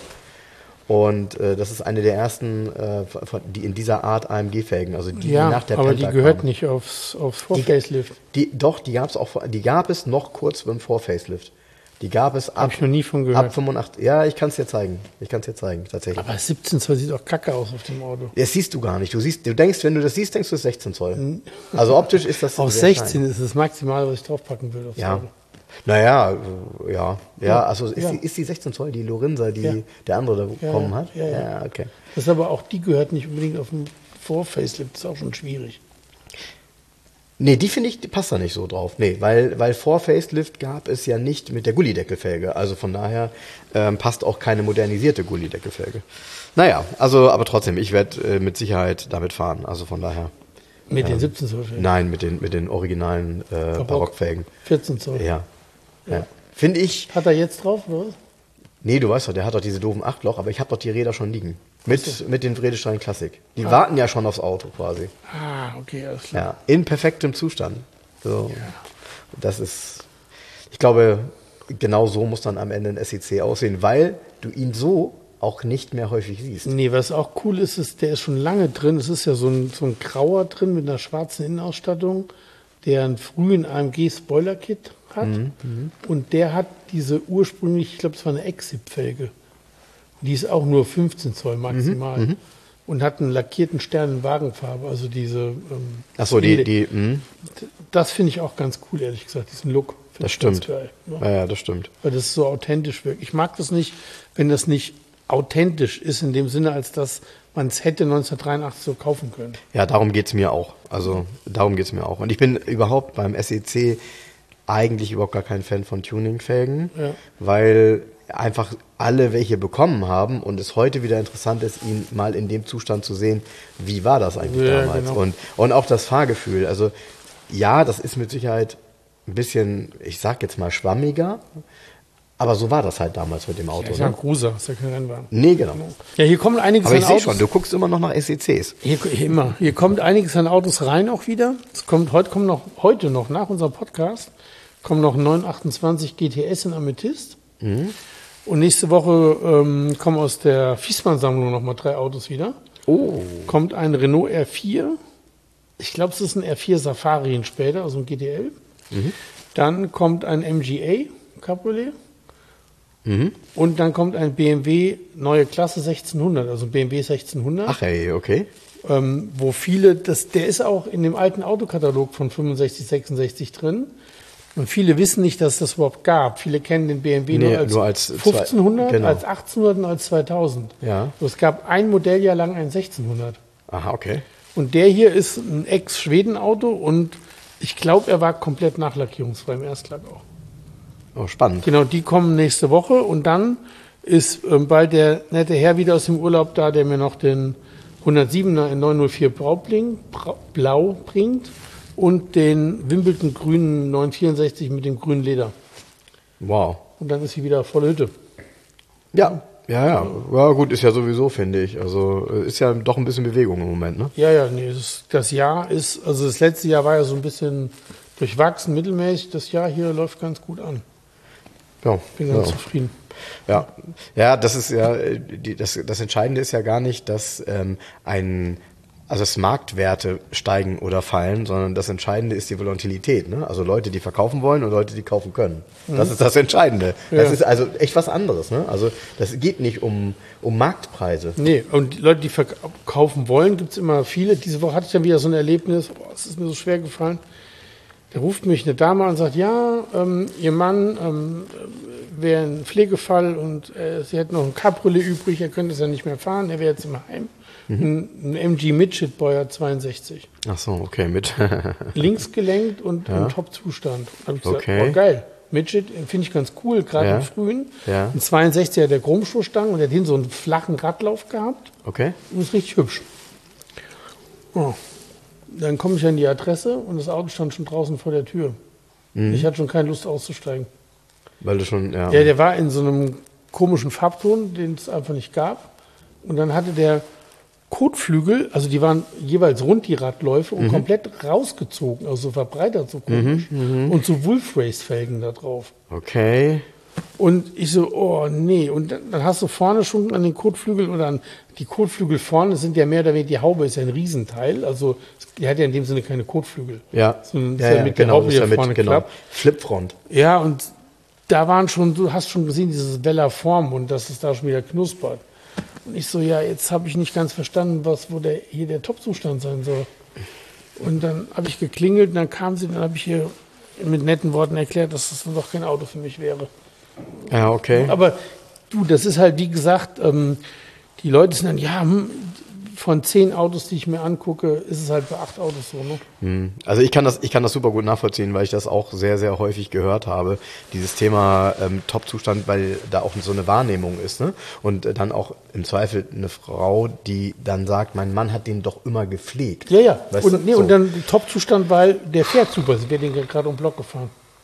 Und äh, das ist eine der ersten, äh, von, die in dieser Art A M G-Felgen, also die, Ja, die nach der aber Penta die gehört kamen. nicht aufs, aufs Vor-Facelift. Die, doch, die gab's auch, vor- die gab es noch kurz beim Vor-Facelift. Die gab es ab, Habe ich noch nie von ab gehört. fünfundachtzig. Ja, ich kann es dir zeigen. Ich kann es dir zeigen, tatsächlich. Aber siebzehn Zoll sieht doch kacke aus auf dem Auto. Das siehst du gar nicht. Du siehst, du denkst, wenn du das siehst, denkst du es ist sechzehn Zoll. Also optisch ist das Auf sehr sechzehn klein. ist das Maximal, was ich draufpacken würde. Aufs Ja. Auto. Naja, äh, ja, ja, also ist, Ja. Die, ist die sechzehn Zoll, die Lorenza, die Ja. der andere da Ja, bekommen ja, hat? ja, ja. okay. Das ist aber auch, die gehört nicht unbedingt auf dem Vor-Facelift. Das ist auch schon schwierig. Nee, die finde ich, die passt da nicht so drauf. Nee, weil, weil vor Facelift gab es ja nicht mit der Gullideckelfelge. Also von daher ähm, passt auch keine modernisierte Gullideckelfelge. Naja, also, aber trotzdem, ich werde äh, mit Sicherheit damit fahren. Also von daher. Mit den siebzehn Zoll Felgen. Nein, mit den, mit den originalen äh, Barock. Barockfelgen. vierzehn Zoll. Ja. ja. Finde ich. Hat er jetzt drauf, oder was? Nee, du weißt doch, der hat doch diese doofen Achtloch, aber ich habe doch die Räder schon liegen. Mit, mit den Vredestein Classic. Die warten ja schon aufs Auto quasi. Ah, okay, alles klar. Ja, in perfektem Zustand. So. Das ist, ich glaube, genau so muss dann am Ende ein S E C aussehen, weil du ihn so auch nicht mehr häufig siehst. Nee, was auch cool ist, ist, der ist schon lange drin. Es ist ja so ein, so ein grauer drin mit einer schwarzen Innenausstattung, der einen frühen A M G Spoiler-Kit hat. Und der hat diese ursprünglich, ich glaube, es war eine Exip-Felge. Die ist auch nur fünfzehn Zoll maximal. Und hat einen lackierten Stern in Wagenfarbe. Also diese. Ähm, Ach so, die, die, mh, Das finde ich auch ganz cool, ehrlich gesagt, diesen Look. Find das ich ganz stimmt. geil, ne? Ja, ja, das stimmt. Weil das so authentisch wirkt. Ich mag das nicht, wenn das nicht authentisch ist, in dem Sinne, als dass man es hätte neunzehnhundertdreiundachtzig so kaufen können. Ja, darum geht's mir auch. Also darum geht's mir auch. Und ich bin überhaupt beim S E C eigentlich überhaupt gar kein Fan von Tuningfelgen, Ja. weil einfach alle welche bekommen haben und es heute wieder interessant ist, ihn mal in dem Zustand zu sehen, wie war das eigentlich Ja, damals. genau. Und, und auch das Fahrgefühl. Also ja, das ist mit Sicherheit ein bisschen, ich sag jetzt mal, schwammiger, aber so war das halt damals mit dem Auto. Das ist ja ein Ne? Cruiser, das ist ja kein Rennwagen. Nee, genau. Ja, hier kommen einiges Aber an ich sehe Autos. schon, du guckst immer noch nach S E Cs. Hier, hier immer. Hier kommt einiges an Autos rein auch wieder. Es kommt heute kommen noch heute noch nach unserem Podcast kommen noch neun achtundzwanzig G T S in Amethyst. Mhm. Und nächste Woche ähm, kommen aus der Fiesmann-Sammlung noch mal drei Autos wieder. Oh. Kommt ein Renault R vier. Ich glaube, es ist ein R vier Safari in später, also ein G T L. Mhm. Dann kommt ein M G A Cabriolet. Mhm. Und dann kommt ein B M W neue Klasse sechzehnhundert, also ein B M W sechzehnhundert. Ach ey, okay. Ähm, wo viele, das, der ist auch in dem alten Autokatalog von fünfundsechzig, sechsundsechzig drin. Und viele wissen nicht, dass es das überhaupt gab. Viele kennen den B M W Nee, nur als, nur als zwei- fünfzehnhundert, genau. als achtzehnhundert und als zweitausend. Ja. So, es gab ein Modelljahr lang ein sechzehnhundert. Aha, okay. Und der hier ist ein Ex-Schweden-Auto und ich glaube, er war komplett nachlackierungsfrei im Erstlack auch. Oh, spannend. Genau, die kommen nächste Woche und dann ist ähm, bald der nette Herr wieder aus dem Urlaub da, der mir noch den hundertsiebener in neunhundertvier Blau, bling, Bra- Blau bringt und den Wimbledon grünen neunhundertvierundsechzig mit dem grünen Leder. Wow. Und dann ist sie wieder volle Hütte. Ja, ja, ja. Ja, gut, ist ja sowieso, finde ich. Also äh, ist ja doch ein bisschen Bewegung im Moment, ne? Ja, ja, nee, das, das Jahr ist, also das letzte Jahr war ja so ein bisschen durchwachsen, mittelmäßig. Das Jahr hier läuft ganz gut an. Ja. Bin ganz ja. zufrieden. Ja, ja, das ist ja, äh, die, das, das Entscheidende ist ja gar nicht, dass ähm, ein, also dass Marktwerte steigen oder fallen, sondern das Entscheidende ist die Volatilität, ne? Also Leute, die verkaufen wollen und Leute, die kaufen können. Das ist das Entscheidende. Das Ja. ist also echt was anderes, ne? Also das geht nicht um, um Marktpreise. Nee, und die Leute, die verkaufen wollen, gibt es immer viele. Diese Woche hatte ich dann wieder so ein Erlebnis, boah, es ist mir so schwer gefallen. Da ruft mich eine Dame an und sagt, ja, ähm, ihr Mann ähm, wäre ein Pflegefall und äh, sie hätte noch ein Cabriolet übrig, er könnte es ja nicht mehr fahren, er wäre jetzt im Heim. Mhm. Ein, ein M G Midget Baujahr zweiundsechzig. Ach so, okay, mit. Links gelenkt und Ja. im Top-Zustand. Da habe ich gesagt, Okay. oh geil, Midget finde ich ganz cool, gerade Ja. im Frühen. Ja. Ein zweiundsechziger der Chromschuhstangen und der hat hinten so einen flachen Radlauf gehabt. Okay. Und ist richtig hübsch. Oh. Dann komme ich an die Adresse und das Auto stand schon draußen vor der Tür. Mhm. Ich hatte schon keine Lust auszusteigen. Weil du schon, ja. Ja, der war in so einem komischen Farbton, den es einfach nicht gab. Und dann hatte der Kotflügel, also die waren jeweils rund, die Radläufe, und komplett rausgezogen, also so verbreitert, so komisch. Und so Wolf-Race-Felgen da drauf. Okay. Und ich so, oh nee. Und dann, dann hast du vorne schon an den Kotflügel oder an die Kotflügel vorne sind ja mehr oder weniger, die Haube ist ja ein Riesenteil. Also die hat ja in dem Sinne keine Kotflügel. Ja. Sondern ist ja, ja ja, mit der genau, Haube, ist die ja da mit, vorne genau. klappt. Flipfront. Ja, und da waren schon, du hast schon gesehen, dieses Weller Form und dass es da schon wieder knuspert. Und ich so, ja, jetzt habe ich nicht ganz verstanden, was, wo der, hier der Top-Zustand sein soll. Und dann habe ich geklingelt und dann kam sie, dann habe ich ihr mit netten Worten erklärt, dass das doch kein Auto für mich wäre. Ja, okay. Aber du, das ist halt, wie gesagt, ähm, die Leute sind dann, ja, hm, von zehn Autos, die ich mir angucke, ist es halt bei acht Autos so, ne? Hm. Also ich kann das, ich kann das super gut nachvollziehen, weil ich das auch sehr, sehr häufig gehört habe. Dieses Thema ähm, Top-Zustand, weil da auch so eine Wahrnehmung ist, ne? Und äh, dann auch im Zweifel eine Frau, die dann sagt, mein Mann hat den doch immer gepflegt. Ja, ja. Weißt Und, du? nee, So. und dann Top-Zustand, weil der fährt super. Sie wird den gerade um den Block gefahren.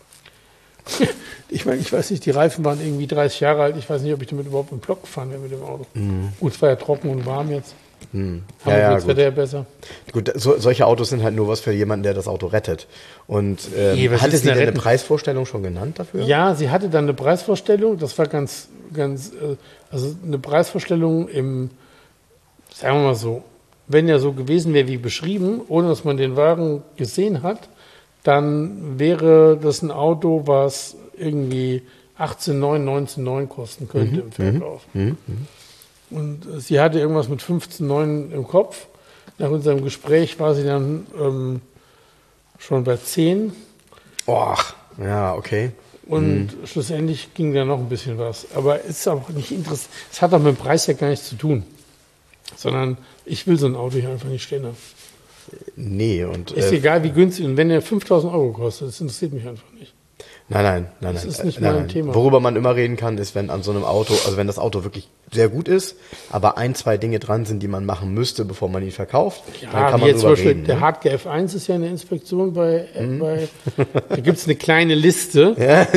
Ich meine, ich weiß nicht, die Reifen waren irgendwie dreißig Jahre alt. Ich weiß nicht, ob ich damit überhaupt im Block gefahren wäre mit dem Auto. Mhm. Gut, es war ja trocken und warm jetzt. Hm. Aber Ja, ja, jetzt wird gut. er ja besser. Gut, so, solche Autos sind halt nur was für jemanden, der das Auto rettet. Und ähm, Nee, was hatte ist sie denn denn eine retten? Preisvorstellung schon genannt dafür? Ja, sie hatte dann eine Preisvorstellung. Das war ganz, ganz, äh, also eine Preisvorstellung im, sagen wir mal so, wenn er so gewesen wäre wie beschrieben, ohne dass man den Wagen gesehen hat, dann wäre das ein Auto, was irgendwie achtzehn Komma neun, neunzehn Komma neun kosten könnte im Verkauf. Mhm. Und äh, sie hatte irgendwas mit fünfzehn Komma neun im Kopf. Nach unserem Gespräch war sie dann ähm, schon bei zehn. Och, ja, okay. Und schlussendlich ging da noch ein bisschen was. Aber es ist auch nicht interessant. Es hat auch mit dem Preis ja gar nichts zu tun. Sondern ich will so ein Auto hier einfach nicht stehen haben. Nee, und. Ist äh, egal, wie günstig. Und wenn der fünftausend Euro kostet, das interessiert mich einfach nicht. Nein, nein, nein, Das nein. ist nicht nein, mein nein. Thema. Worüber man immer reden kann, ist, wenn an so einem Auto, also wenn das Auto wirklich sehr gut ist, aber ein, zwei Dinge dran sind, die man machen müsste, bevor man ihn verkauft, Ja, dann kann wie man jetzt zum drüber Beispiel reden. der Ne? Hardcore F eins ist ja eine Inspektion bei, äh, bei da gibt es eine kleine Liste. Ja,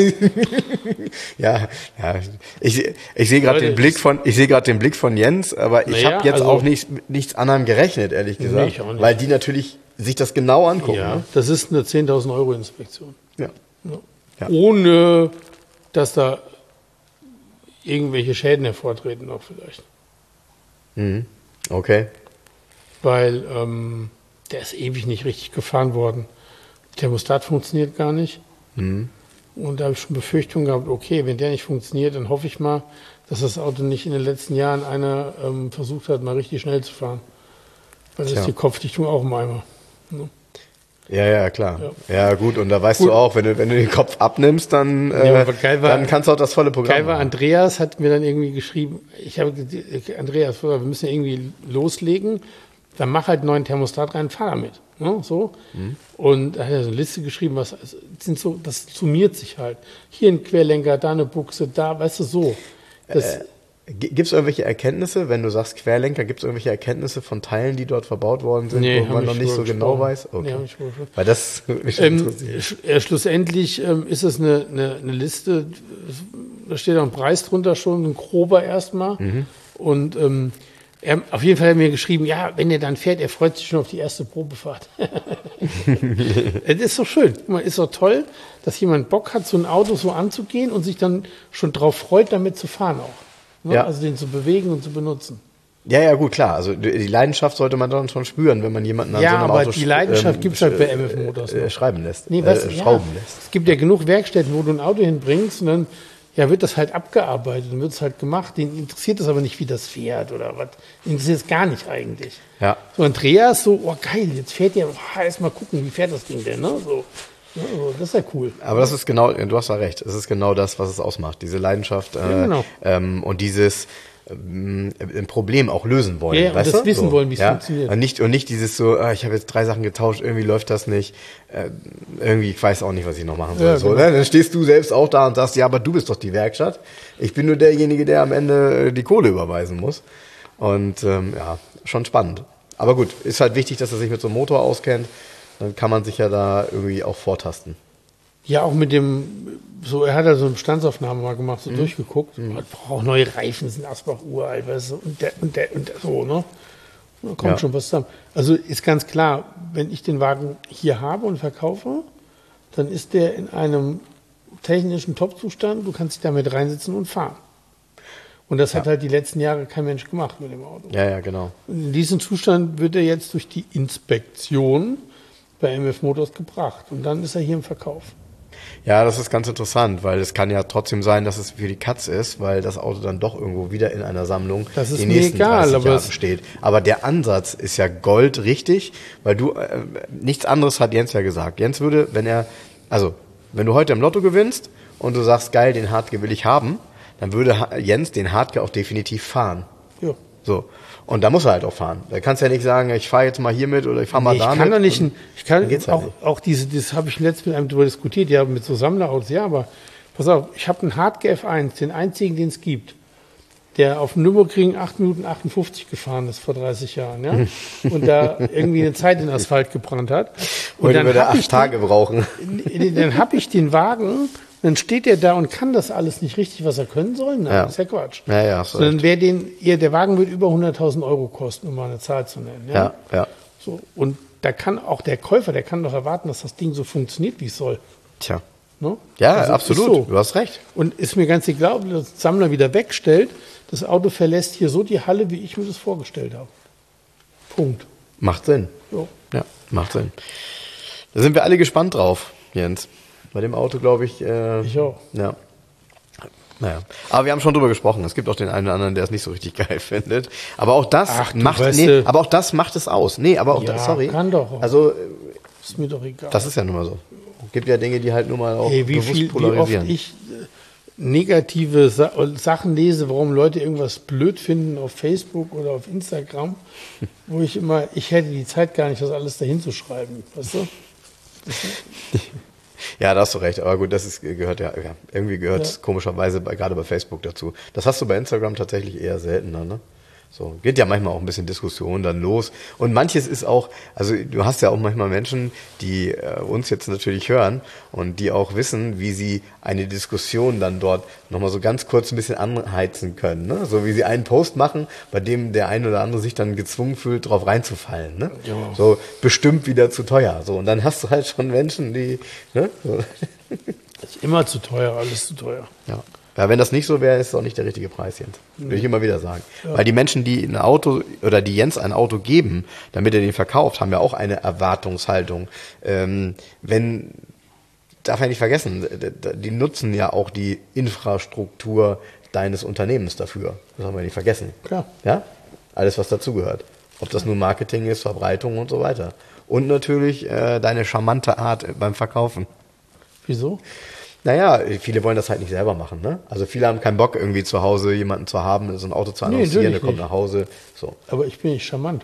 ja, ja. Ich, ich sehe gerade Leute, den Blick ich- von, ich sehe gerade den Blick von Jens, aber ich Naja, habe jetzt also- auch nicht mit nichts anderem gerechnet, ehrlich gesagt, ich auch nicht. weil die natürlich sich das genau angucken. Ja, Ne? das ist eine zehntausend Euro Inspektion. Ja. Ja. Ja. Ohne, dass da irgendwelche Schäden hervortreten noch vielleicht. Mhm. Okay. Weil ähm, der ist ewig nicht richtig gefahren worden. Der Thermostat funktioniert gar nicht. Mhm. Und da habe ich schon Befürchtungen gehabt, okay, wenn der nicht funktioniert, dann hoffe ich mal, dass das Auto nicht in den letzten Jahren einer ähm, versucht hat, mal richtig schnell zu fahren. Weil das Tja. ist die Kopfdichtung auch im Eimer. Ne? Ja, ja, klar. Ja. Ja, gut, und da weißt Gut. du auch, wenn du, wenn du den Kopf abnimmst, dann, äh, aber geil war- dann kannst du auch das volle Programm Geil war, machen. Andreas hat mir dann irgendwie geschrieben, ich habe ge- Andreas, wir müssen ja irgendwie loslegen, dann mach halt einen neuen Thermostat rein, fahr damit. Ne, so. Mhm. Und da hat er so eine Liste geschrieben, was also, sind so, das summiert sich halt. Hier ein Querlenker, da eine Buchse, da, weißt du, so. Das, Gibt es irgendwelche Erkenntnisse, wenn du sagst Querlenker, gibt es irgendwelche Erkenntnisse von Teilen, die dort verbaut worden sind, Nee, wo hab man ich noch nicht so drüber genau gesprochen. weiß? Nee, hab ich drüber gesprochen. Weil das würde mich schon Ähm, interessiert. sch- äh, schlussendlich ähm, ist es eine, eine, eine Liste, da steht auch ein Preis drunter schon, ein grober erstmal. Mhm. Und ähm, er, auf jeden Fall hat er mir geschrieben, ja, wenn er dann fährt, er freut sich schon auf die erste Probefahrt. Das ist so schön. Guck mal, ist doch toll, dass jemand Bock hat, so ein Auto so anzugehen und sich dann schon drauf freut, damit zu fahren auch. Ne? Ja. Also den zu bewegen und zu benutzen. Ja, ja, gut, klar. Also die Leidenschaft sollte man dann schon spüren, wenn man jemanden an Ja, so einem aber Auto die sch- Leidenschaft gibt's halt bei sch- M F Motors äh, noch. schreiben lässt, Nee, äh, weißt du, schrauben ja, lässt. es gibt ja genug Werkstätten, wo du ein Auto hinbringst und dann ja, wird das halt abgearbeitet und wird es halt gemacht. Den interessiert das aber nicht, wie das fährt oder was. Den interessiert es gar nicht eigentlich. Ja. So Andreas, so, oh geil, jetzt fährt der, oh, erst mal gucken, wie fährt das Ding denn, ne? So, ja, so, das ist ja cool. Aber das ist genau, du hast ja recht, es ist genau das, was es ausmacht. Diese Leidenschaft äh, Ja, genau. ähm, und dieses ähm, ein Problem auch lösen wollen. Ja, ja, und weißt das du? wissen wollen, wie es ja? funktioniert. Und nicht, und nicht dieses so, ah, ich habe jetzt drei Sachen getauscht, irgendwie läuft das nicht. Äh, irgendwie, ich weiß auch nicht, was ich noch machen soll. Ja, so, genau. ne? Dann stehst du selbst auch da und sagst, ja, aber du bist doch die Werkstatt. Ich bin nur derjenige, der am Ende äh, die Kohle überweisen muss. Und ähm, ja, schon spannend. Aber gut, ist halt wichtig, dass er sich mit so einem Motor auskennt. Dann kann man sich ja da irgendwie auch vortasten. Ja, auch mit dem, so, er hat ja so eine Bestandsaufnahme mal gemacht, Mhm. so durchgeguckt. Man braucht neue Reifen, sind Asbach uralt, weißt du, und der, und der, und der, so, ne? Da kommt Ja. schon was zusammen. Also ist ganz klar, wenn ich den Wagen hier habe und verkaufe, dann ist der in einem technischen Top-Zustand, du kannst dich damit reinsitzen und fahren. Und das hat halt die letzten Jahre kein Mensch gemacht mit dem Auto. Ja, ja, genau. Und in diesen Zustand wird er jetzt durch die Inspektion bei M F Motors gebracht. Und dann ist er hier im Verkauf. Ja, das ist ganz interessant, weil es kann ja trotzdem sein, dass es für die Katz ist, weil das Auto dann doch irgendwo wieder in einer Sammlung Das ist die mir nächsten egal, dreißig aber Jahre es- steht. Aber der Ansatz ist ja Gold richtig, weil du, äh, nichts anderes hat Jens ja gesagt. Jens würde, wenn er, also, wenn du heute im Lotto gewinnst und du sagst, geil, den Hardcore will ich haben, dann würde Ha- Jens den Hardcore auch definitiv fahren. Ja. So. Und da muss er halt auch fahren. Da kannst du ja nicht sagen, ich fahre jetzt mal hier mit oder ich fahre mal Nee, da ich mit. kann doch nicht, und ein- ich kann dann geht's halt auch, nicht. auch diese, das habe ich letztens mit einem darüber diskutiert, ja, mit so Sammlerautos, ja, aber pass auf, ich habe einen Hardcore F eins, den einzigen, den es gibt, der auf dem Nürburgring acht Minuten achtundfünfzig gefahren ist vor dreißig Jahren, ja, und da irgendwie eine Zeit in den Asphalt gebrannt hat. Und Heute würde er hab ich acht Tage brauchen. den, dann habe ich den Wagen, dann steht er da und kann das alles nicht richtig, was er können soll. Nein, Ja. das ist ja Quatsch. Ja, ja, hast du Sondern recht. wer den, ja, der Wagen wird über hunderttausend Euro kosten, um mal eine Zahl zu nennen. Ja, ja. So, und da kann auch der Käufer, der kann doch erwarten, dass das Ding so funktioniert, wie es soll. Tja. Ne? Ja, Also, absolut. ist so. Du hast recht. Und ist mir ganz egal, ob der Sammler wieder wegstellt. Das Auto verlässt hier so die Halle, wie ich mir das vorgestellt habe. Punkt. Macht Sinn. So. Ja, macht Sinn. Da sind wir alle gespannt drauf, Jens. Bei dem Auto, glaube ich. Äh, Ich auch. Ja. Naja. Aber wir haben schon drüber gesprochen. Es gibt auch den einen oder anderen, der es nicht so richtig geil findet. Aber auch das Ach, du macht, weißt nee, du- aber auch das macht es aus. Nee, aber auch Ja, das, sorry. kann doch. Also, äh, Ist mir doch egal. das ist ja nun mal so. Es gibt ja Dinge, die halt nun mal auch Hey, wie, bewusst viel, wie oft polarisieren. ich negative Sa- Sachen lese, warum Leute irgendwas blöd finden auf Facebook oder auf Instagram, wo ich immer, ich hätte die Zeit gar nicht, das alles dahin zu schreiben, weißt du? Ja, da hast du recht. Aber gut, das ist, gehört ja, ja irgendwie gehört es Ja. komischerweise bei, gerade bei Facebook dazu. Das hast du bei Instagram tatsächlich eher seltener, ne? So, geht ja manchmal auch ein bisschen Diskussion dann los. Und manches ist auch, also du hast ja auch manchmal Menschen, die äh, uns jetzt natürlich hören und die auch wissen, wie sie eine Diskussion dann dort nochmal so ganz kurz ein bisschen anheizen können, ne? So wie sie einen Post machen, bei dem der ein oder andere sich dann gezwungen fühlt, drauf reinzufallen, ne? Ja. So, bestimmt wieder zu teuer. So, und dann hast du halt schon Menschen, die, ne? So. Das ist immer zu teuer, alles zu teuer. Ja. Ja, wenn das nicht so wäre, ist es auch nicht der richtige Preis, Jens. Will ich immer wieder sagen. Ja. Weil die Menschen, die ein Auto oder die Jens ein Auto geben, damit er den verkauft, haben ja auch eine Erwartungshaltung. Ähm, wenn, darf man nicht vergessen, die nutzen ja auch die Infrastruktur deines Unternehmens dafür. Das haben wir nicht vergessen. Klar. Ja? Alles, was dazugehört. Ob das nun Marketing ist, Verbreitung und so weiter. Und natürlich äh, deine charmante Art beim Verkaufen. Wieso? Naja, viele wollen das halt nicht selber machen, ne? Also viele haben keinen Bock, irgendwie zu Hause jemanden zu haben, so ein Auto zu annoncieren, Nee, der kommt nicht. nach Hause, so. Aber ich bin nicht charmant.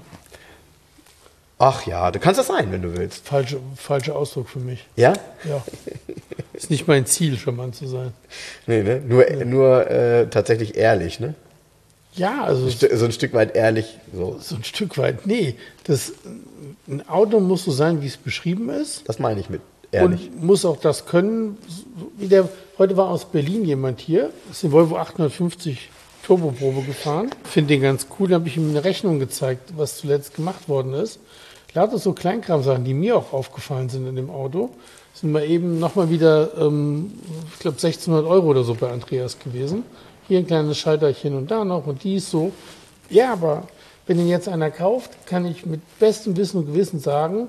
Ach ja, du kannst das sein, wenn du willst. Falsche, falscher Ausdruck für mich. Ja? Ja. Ist nicht mein Ziel, charmant zu sein. Nee, ne? Nur, nur äh, tatsächlich ehrlich, ne? Ja, also St- So ein Stück weit ehrlich, so. so ein Stück weit. Nee, das, ein Auto muss so sein, wie es beschrieben ist. Das meine ich mit ehrlich. Und muss auch das können. Wie der, heute war aus Berlin jemand hier, ist den Volvo achthundertfünfzig Turboprobe gefahren. Finde den ganz cool. Da habe ich ihm eine Rechnung gezeigt, was zuletzt gemacht worden ist. Lauter so Kleinkramsachen, die mir auch aufgefallen sind in dem Auto, sind mal eben nochmal wieder, ähm, ich glaube, sechzehnhundert Euro oder so bei Andreas gewesen. Hier ein kleines Schalterchen und da noch und dies so. Ja, aber wenn ihn jetzt einer kauft, kann ich mit bestem Wissen und Gewissen sagen,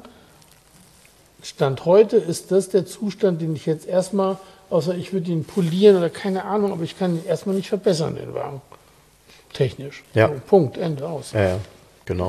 Stand heute ist das der Zustand, den ich jetzt erstmal, außer ich würde ihn polieren oder keine Ahnung, aber ich kann ihn erstmal nicht verbessern, den Wagen. Technisch. Ja. So, Punkt, Ende, aus. Ja, ja, genau.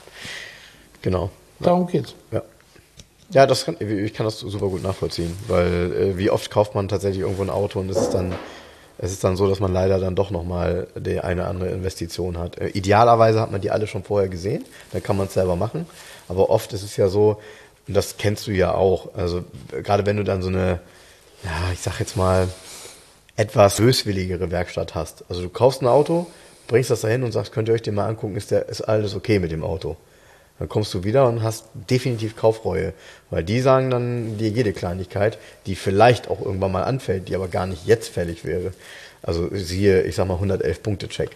Genau. Darum geht's. Ja. Ja, das kann, ich kann das super gut nachvollziehen, weil äh, wie oft kauft man tatsächlich irgendwo ein Auto und es ist dann, es ist dann so, dass man leider dann doch nochmal die eine oder andere Investition hat. Äh, idealerweise hat man die alle schon vorher gesehen, dann kann man es selber machen, aber oft ist es ja so, und das kennst du ja auch, also äh, gerade wenn du dann so eine, ja, ich sag jetzt mal, etwas böswilligere Werkstatt hast. Also du kaufst ein Auto, bringst das dahin und sagst, könnt ihr euch den mal angucken, ist, der, ist alles okay mit dem Auto. Dann kommst du wieder und hast definitiv Kaufreue, weil die sagen dann dir jede Kleinigkeit, die vielleicht auch irgendwann mal anfällt, die aber gar nicht jetzt fällig wäre. Also siehe, ich sag mal hundertelf Punkte Check.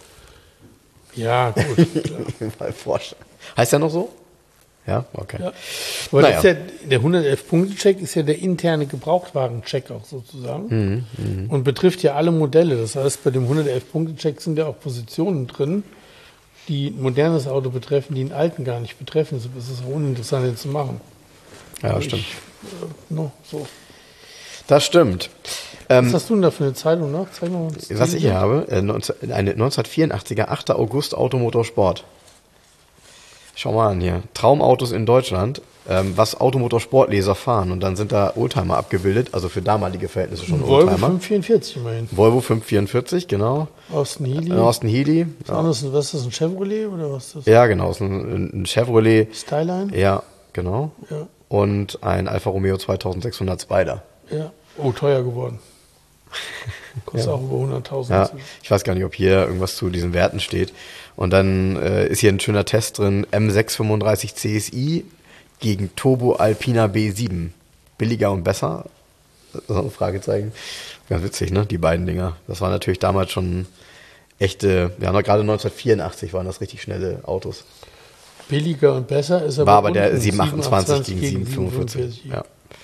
Ja, gut. Klar. Mal vorstellen. Heißt der noch so? Ja, okay. Ja. Aber Naja. das ist ja, der hundertelf Punkte Check ist ja der interne Gebrauchtwagen-Check auch sozusagen Mhm, und betrifft ja alle Modelle. Das heißt, bei dem hundertelf Punkte Check sind ja auch Positionen drin, die ein modernes Auto betreffen, die einen alten gar nicht betreffen. So ist es auch uninteressant, den zu machen. Ja, Aber stimmt. Ich, äh, no, so. Das stimmt. Was Ähm, hast du denn da für eine Zeitung noch? Zeig mal uns. was ich hier habe, äh, neunzehn eine neunzehnhundertvierundachtziger, achter August Automotor Sport. Schau mal an hier. Traumautos in Deutschland, ähm, was Automotorsportleser fahren. Und dann sind da Oldtimer abgebildet, also für damalige Verhältnisse schon Volvo Oldtimer. fünfhundertvierundvierzig immerhin. Volvo fünfhundertvierundvierzig, genau. Austin Healey. Äh, Austin Healey. Was, anderes, was ist das, ein Chevrolet oder was ist das? Ja, genau. Ist ein, ein Chevrolet. Styline? Ja, genau. Ja. Und ein Alfa Romeo zweitausendsechshundert Spider. Ja. Oh, teuer geworden. Kostet Ja. auch über hunderttausend. Ja, ich weiß gar nicht, ob hier irgendwas zu diesen Werten steht. Und dann äh, ist hier ein schöner Test drin. M sechshundertfünfunddreißig C S I gegen Turbo Alpina B sieben. Billiger und besser? So ein Fragezeichen. Ganz witzig, ne? Die beiden Dinger. Das war natürlich damals schon echte, wir haben ja gerade neunzehnhundertvierundachtzig waren das richtig schnelle Autos. Billiger und besser ist aber War aber der unten siebenhundertachtundzwanzig gegen siebenhundertfünfundvierzig. Ja.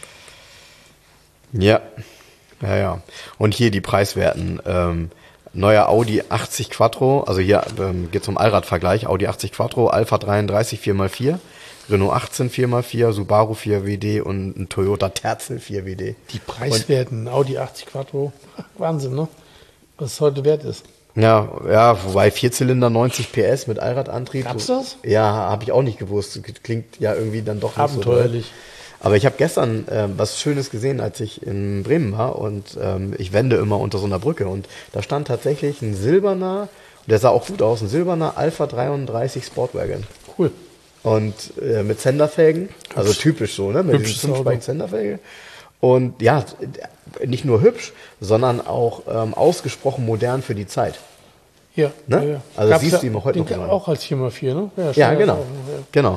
Ja. Ja, ja. Und hier die Preiswerten. Ähm, neuer Audi achtzig Quattro, also hier ähm, geht es um Allradvergleich. Audi achtzig Quattro, Alpha dreiunddreißig vier mal vier, Renault achtzehn vier mal vier, Subaru vier W D und ein Toyota Terzel vier W D. Die Preiswerten, Audi achtzig Quattro, Wahnsinn, ne? Was es heute wert ist. Ja, ja, wobei Vierzylinder neunzig P S mit Allradantrieb. Gab's das? Ja, habe ich auch nicht gewusst. Klingt ja irgendwie dann doch nicht Abenteuerlich. so doll. Aber ich habe gestern äh, was Schönes gesehen, als ich in Bremen war und ähm, ich wende immer unter so einer Brücke und da stand tatsächlich ein silberner, der sah auch gut aus, ein silberner Alpha dreiunddreißig Sportwagen. Cool. Und äh, mit Senderfelgen, also typisch so, ne? Mit diesen fünfspeichigen Senderfelge. Und ja, nicht nur hübsch, sondern auch ähm, ausgesprochen modern für die Zeit. Ja, ne? ja, ja. Also Gab's siehst ja, du ihn heute noch den immer. auch als vier mal vier, ne? Ja, Ja, genau. Auch, ja. Genau.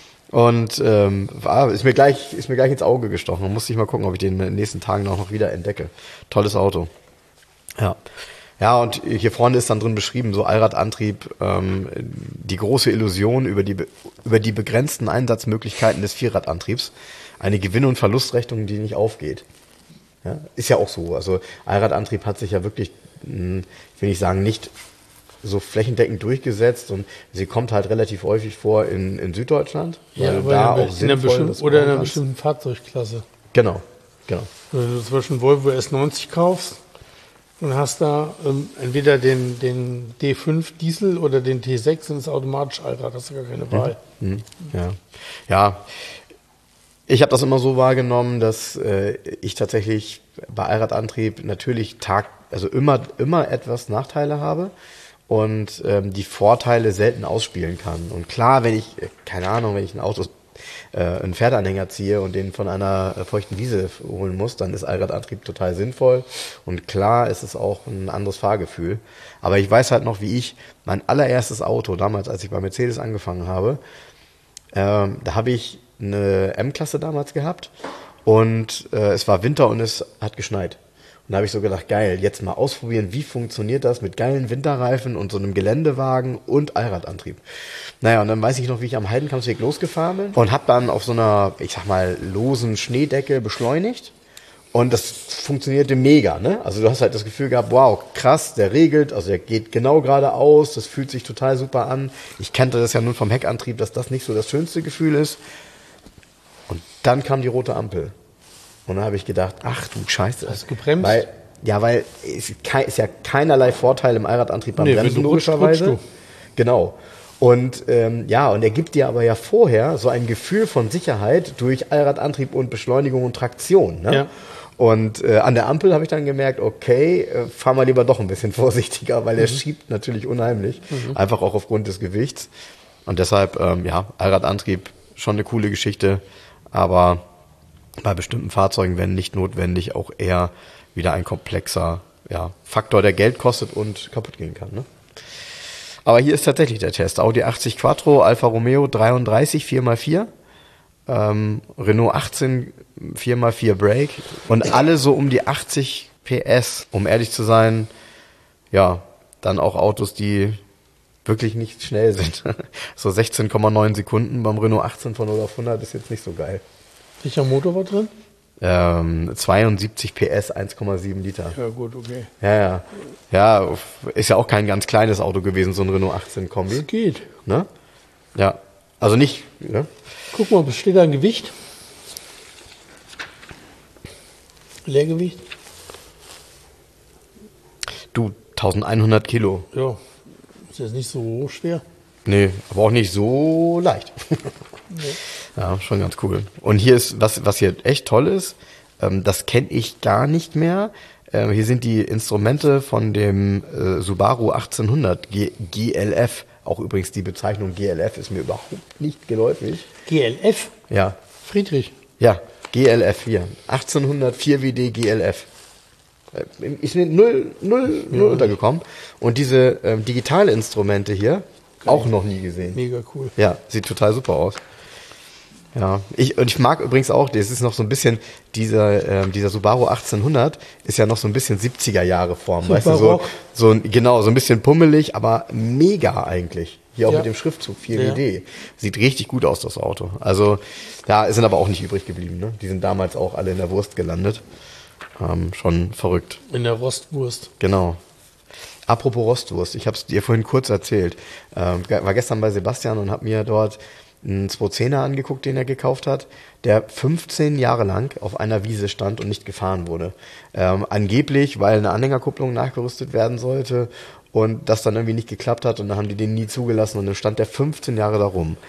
Und ähm, war, ist, mir gleich, ist mir gleich ins Auge gestochen. Da musste ich mal gucken, ob ich den in den nächsten Tagen auch noch wieder entdecke. Tolles Auto. Ja. Ja, und hier vorne ist dann drin beschrieben, so Allradantrieb, ähm, die große Illusion über die, über die begrenzten Einsatzmöglichkeiten des Vierradantriebs. Eine Gewinn- und Verlustrechnung, die nicht aufgeht. Ja, ist ja auch so. Also Allradantrieb hat sich ja wirklich, mh, ich will nicht sagen, nicht so flächendeckend durchgesetzt und sie kommt halt relativ häufig vor in, in Süddeutschland. Ja, weil aber da in, auch einer sinnvoll bestimmten, das oder in bauen einer kannst. bestimmten Fahrzeugklasse. Genau, genau. Wenn du zum Beispiel einen Volvo S neunzig kaufst und hast da ähm, entweder den, den D fünf Diesel oder den T sechs und das ist automatisch Allrad, hast du gar keine Wahl. Mhm. Ja, ja. Ich habe das immer so wahrgenommen, dass äh, ich tatsächlich bei Allradantrieb natürlich Tag, also immer, immer etwas Nachteile habe und ähm, die Vorteile selten ausspielen kann. Und klar, wenn ich, keine Ahnung, wenn ich ein Auto, äh, einen Pferdeanhänger ziehe und den von einer äh, feuchten Wiese holen muss, dann ist Allradantrieb total sinnvoll. Und klar ist es auch ein anderes Fahrgefühl. Aber ich weiß halt noch, wie ich mein allererstes Auto, damals, als ich bei Mercedes angefangen habe, ähm, da habe ich eine M-Klasse damals gehabt und äh, es war Winter und es hat geschneit. Und da habe ich so gedacht, geil, jetzt mal ausprobieren, wie funktioniert das mit geilen Winterreifen und so einem Geländewagen und Allradantrieb. Naja, und dann weiß ich noch, wie ich am Heidenkampsweg losgefahren bin und habe dann auf so einer, ich sag mal, losen Schneedecke beschleunigt. Und das funktionierte mega, ne? Also du hast halt das Gefühl gehabt, wow, krass, der regelt, also der geht genau geradeaus, das fühlt sich total super an. Ich kannte das ja nun vom Heckantrieb, dass das nicht so das schönste Gefühl ist. Und dann kam die rote Ampel. Und dann habe ich gedacht, ach du Scheiße. Hast du gebremst? Weil, ja, weil es ist ja keinerlei Vorteil im Allradantrieb beim Nee, Bremsen, wenn du rutscht, logischerweise. rutscht Genau. Und ähm, ja, und er gibt dir aber ja vorher so ein Gefühl von Sicherheit durch Allradantrieb und Beschleunigung und Traktion. Ne? Ja. Und äh, an der Ampel habe ich dann gemerkt, okay, äh, fahr mal lieber doch ein bisschen vorsichtiger, weil er Mhm. schiebt natürlich unheimlich, mhm. einfach auch aufgrund des Gewichts. Und deshalb, ähm, ja, Allradantrieb schon eine coole Geschichte, aber bei bestimmten Fahrzeugen, wenn nicht notwendig, auch eher wieder ein komplexer ja, Faktor, der Geld kostet und kaputt gehen kann. Ne? Aber hier ist tatsächlich der Test. Audi achtzig Quattro, Alfa Romeo dreiunddreißig, vier mal vier. Ähm, Renault achtzehn, vier mal vier Brake und alle so um die achtzig P S. Um ehrlich zu sein, ja, dann auch Autos, die wirklich nicht schnell sind. So sechzehn Komma neun Sekunden beim Renault achtzehn von null auf hundert ist jetzt nicht so geil. Welcher Motor war drin? Ähm, zweiundsiebzig P S, eins Komma sieben Liter. Ja gut, okay. Ja, ja. Ja, ist ja auch kein ganz kleines Auto gewesen, so ein Renault achtzehn Kombi. Das geht. Ne? Ja, also nicht, ne? Guck mal, besteht da ein Gewicht? Leergewicht? Du, eintausendeinhundert Kilo. Ja, ist jetzt nicht so schwer. Nee, aber auch nicht so leicht. Nee. Ja, schon ganz cool. Und hier ist, was, was hier echt toll ist, ähm, das kenne ich gar nicht mehr. Ähm, hier sind die Instrumente von dem äh, Subaru achtzehnhundert G GLF. Auch übrigens die Bezeichnung G L F ist mir überhaupt nicht geläufig. G L F? Ja, Friedrich. ja, G L F hier. achtzehnhundert vier W D G L F. Äh, Ist mir null, null, null Ja. untergekommen. Und diese ähm, digitale Instrumente hier, auch noch nie gesehen. Mega cool. Ja, sieht total super aus. Ja, ich, und ich mag übrigens auch, das ist noch so ein bisschen, dieser, ähm, dieser Subaru achtzehnhundert ist ja noch so ein bisschen siebziger Jahre Form, So weißt du, so, barock. so ein, genau, so ein bisschen pummelig, aber mega eigentlich. Hier auch Ja. mit dem Schriftzug vier Ja. W D. Sieht richtig gut aus, das Auto. Also, ja, sind aber auch nicht übrig geblieben, ne? Die sind damals auch alle in der Wurst gelandet. Ähm, schon verrückt. In der Rostwurst. Genau. Apropos Rostwurst, ich habe es dir vorhin kurz erzählt. Ähm, war gestern bei Sebastian und habe mir dort einen zweihundertzehner angeguckt, den er gekauft hat, der fünfzehn Jahre lang auf einer Wiese stand und nicht gefahren wurde. Ähm, angeblich, weil eine Anhängerkupplung nachgerüstet werden sollte und das dann irgendwie nicht geklappt hat und dann haben die den nie zugelassen und dann stand der fünfzehn Jahre da rum.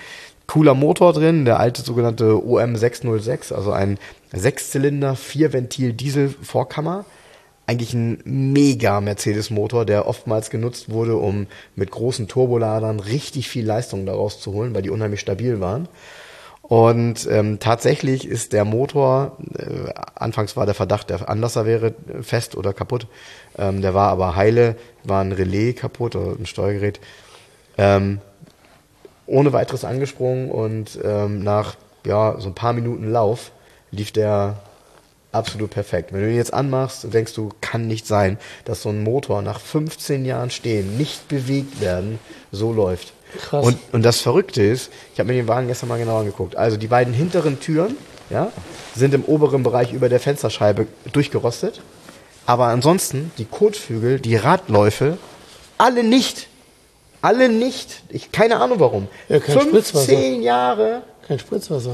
Cooler Motor drin, der alte sogenannte O M sechshundertsechs, also ein Sechszylinder, Vierventil Diesel-Vorkammer. Eigentlich ein mega Mercedes-Motor, der oftmals genutzt wurde, um mit großen Turboladern richtig viel Leistung daraus zu holen, weil die unheimlich stabil waren. Und ähm, tatsächlich ist der Motor, äh, anfangs war der Verdacht, der Anlasser wäre fest oder kaputt. Ähm, der war aber heile, war ein Relais kaputt oder ein Steuergerät. Ähm, ohne weiteres angesprungen und ähm, nach ja, so ein paar Minuten Lauf lief der absolut perfekt. Wenn du ihn jetzt anmachst, denkst du, kann nicht sein, dass so ein Motor nach fünfzehn Jahren Stehen, nicht bewegt werden, so läuft. Krass. Und, und das Verrückte ist, ich habe mir den Wagen gestern mal genau angeguckt, also die beiden hinteren Türen ja, sind im oberen Bereich über der Fensterscheibe durchgerostet, aber ansonsten die Kotflügel, die Radläufe, alle nicht. Alle nicht. Ich, keine Ahnung warum. Ja, kein Spritzwasser. fünfzehn Jahre. Kein Spritzwasser.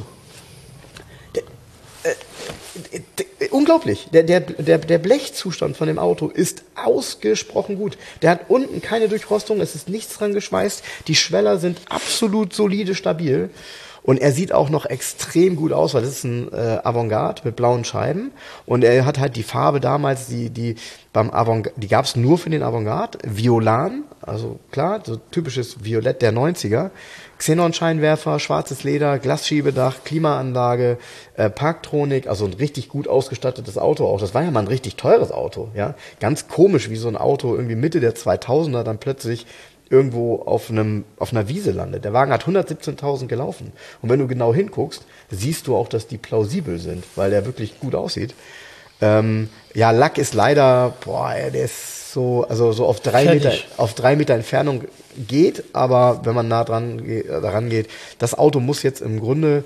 Unglaublich. Der, der, der, der Blechzustand von dem Auto ist ausgesprochen gut. Der hat unten keine Durchrostung, es ist nichts dran geschweißt. Die Schweller sind absolut solide, stabil. Und er sieht auch noch extrem gut aus, weil das ist ein äh, Avantgarde mit blauen Scheiben. Und er hat halt die Farbe damals, die, die beim Avantgarde, die gab es nur für den Avantgarde, Violan, also klar, so typisches Violett der neunziger. Xenon-Scheinwerfer, schwarzes Leder, Glasschiebedach, Klimaanlage, äh, Parktronik, also ein richtig gut ausgestattetes Auto auch. Das war ja mal ein richtig teures Auto, ja. Ganz komisch, wie so ein Auto irgendwie Mitte der zweitausender dann plötzlich irgendwo auf einem auf einer Wiese landet. Der Wagen hat hundertsiebzehntausend gelaufen. Und wenn du genau hinguckst, siehst du auch, dass die plausibel sind, weil der wirklich gut aussieht. Ähm, ja, Lack ist leider, boah, der ist so, also so auf drei Fertig. Meter, auf drei Meter Entfernung geht, aber wenn man nah dran geht, daran geht, das Auto muss jetzt im Grunde,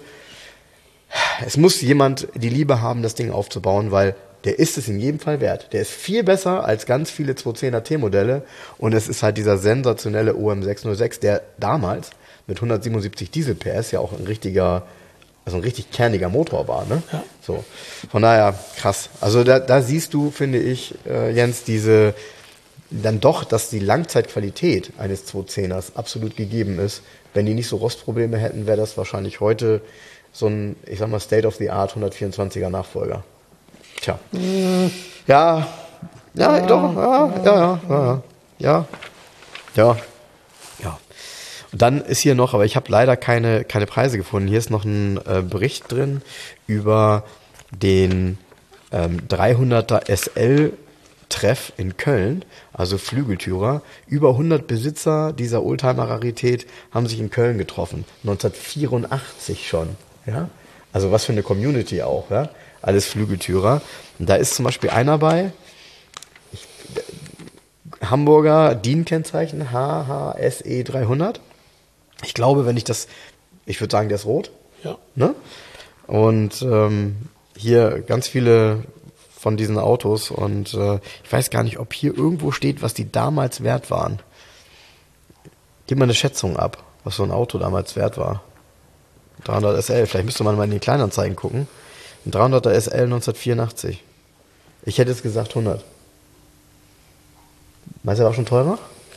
es muss jemand die Liebe haben, das Ding aufzubauen, weil der ist es in jedem Fall wert. Der ist viel besser als ganz viele zweihundertzehner T-Modelle und es ist halt dieser sensationelle O M sechshundertsechs, der damals mit hundertsiebenundsiebzig Diesel-P S ja auch ein richtiger, also ein richtig kerniger Motor war, ne? Ja. So. Von daher, krass. Also da, da siehst du, finde ich, äh, Jens, diese, dann doch, dass die Langzeitqualität eines zweihundertzehners absolut gegeben ist. Wenn die nicht so Rostprobleme hätten, wäre das wahrscheinlich heute so ein, ich sag mal, State-of-the-Art hundertvierundzwanziger Nachfolger. Tja. Mhm. Ja, ja, ja, doch, ja, ja, ja, ja, ja, ja, ja. Und dann ist hier noch, aber ich habe leider keine, keine Preise gefunden. Hier ist noch ein äh, Bericht drin über den ähm, dreihunderter S L Treff in Köln, also Flügeltürer. Über hundert Besitzer dieser Oldtimer-Rarität haben sich in Köln getroffen. neunzehnhundertvierundachtzig schon, ja. Also was für eine Community auch, ja. Alles Flügeltürer. Und da ist zum Beispiel einer bei, ich, Hamburger D I N-Kennzeichen, H H S E dreihundert. Ich glaube, wenn ich das, ich würde sagen, der ist rot. Ja. Ne? Und ähm, hier ganz viele von diesen Autos und äh, ich weiß gar nicht, ob hier irgendwo steht, was die damals wert waren. Gib mal eine Schätzung ab, was so ein Auto damals wert war. dreihundert S L, vielleicht müsste man mal in die Kleinanzeigen gucken. Ein dreihunderter S L neunzehnhundertvierundachtzig. Ich hätte jetzt gesagt hundert. Meinst du, er war schon teurer?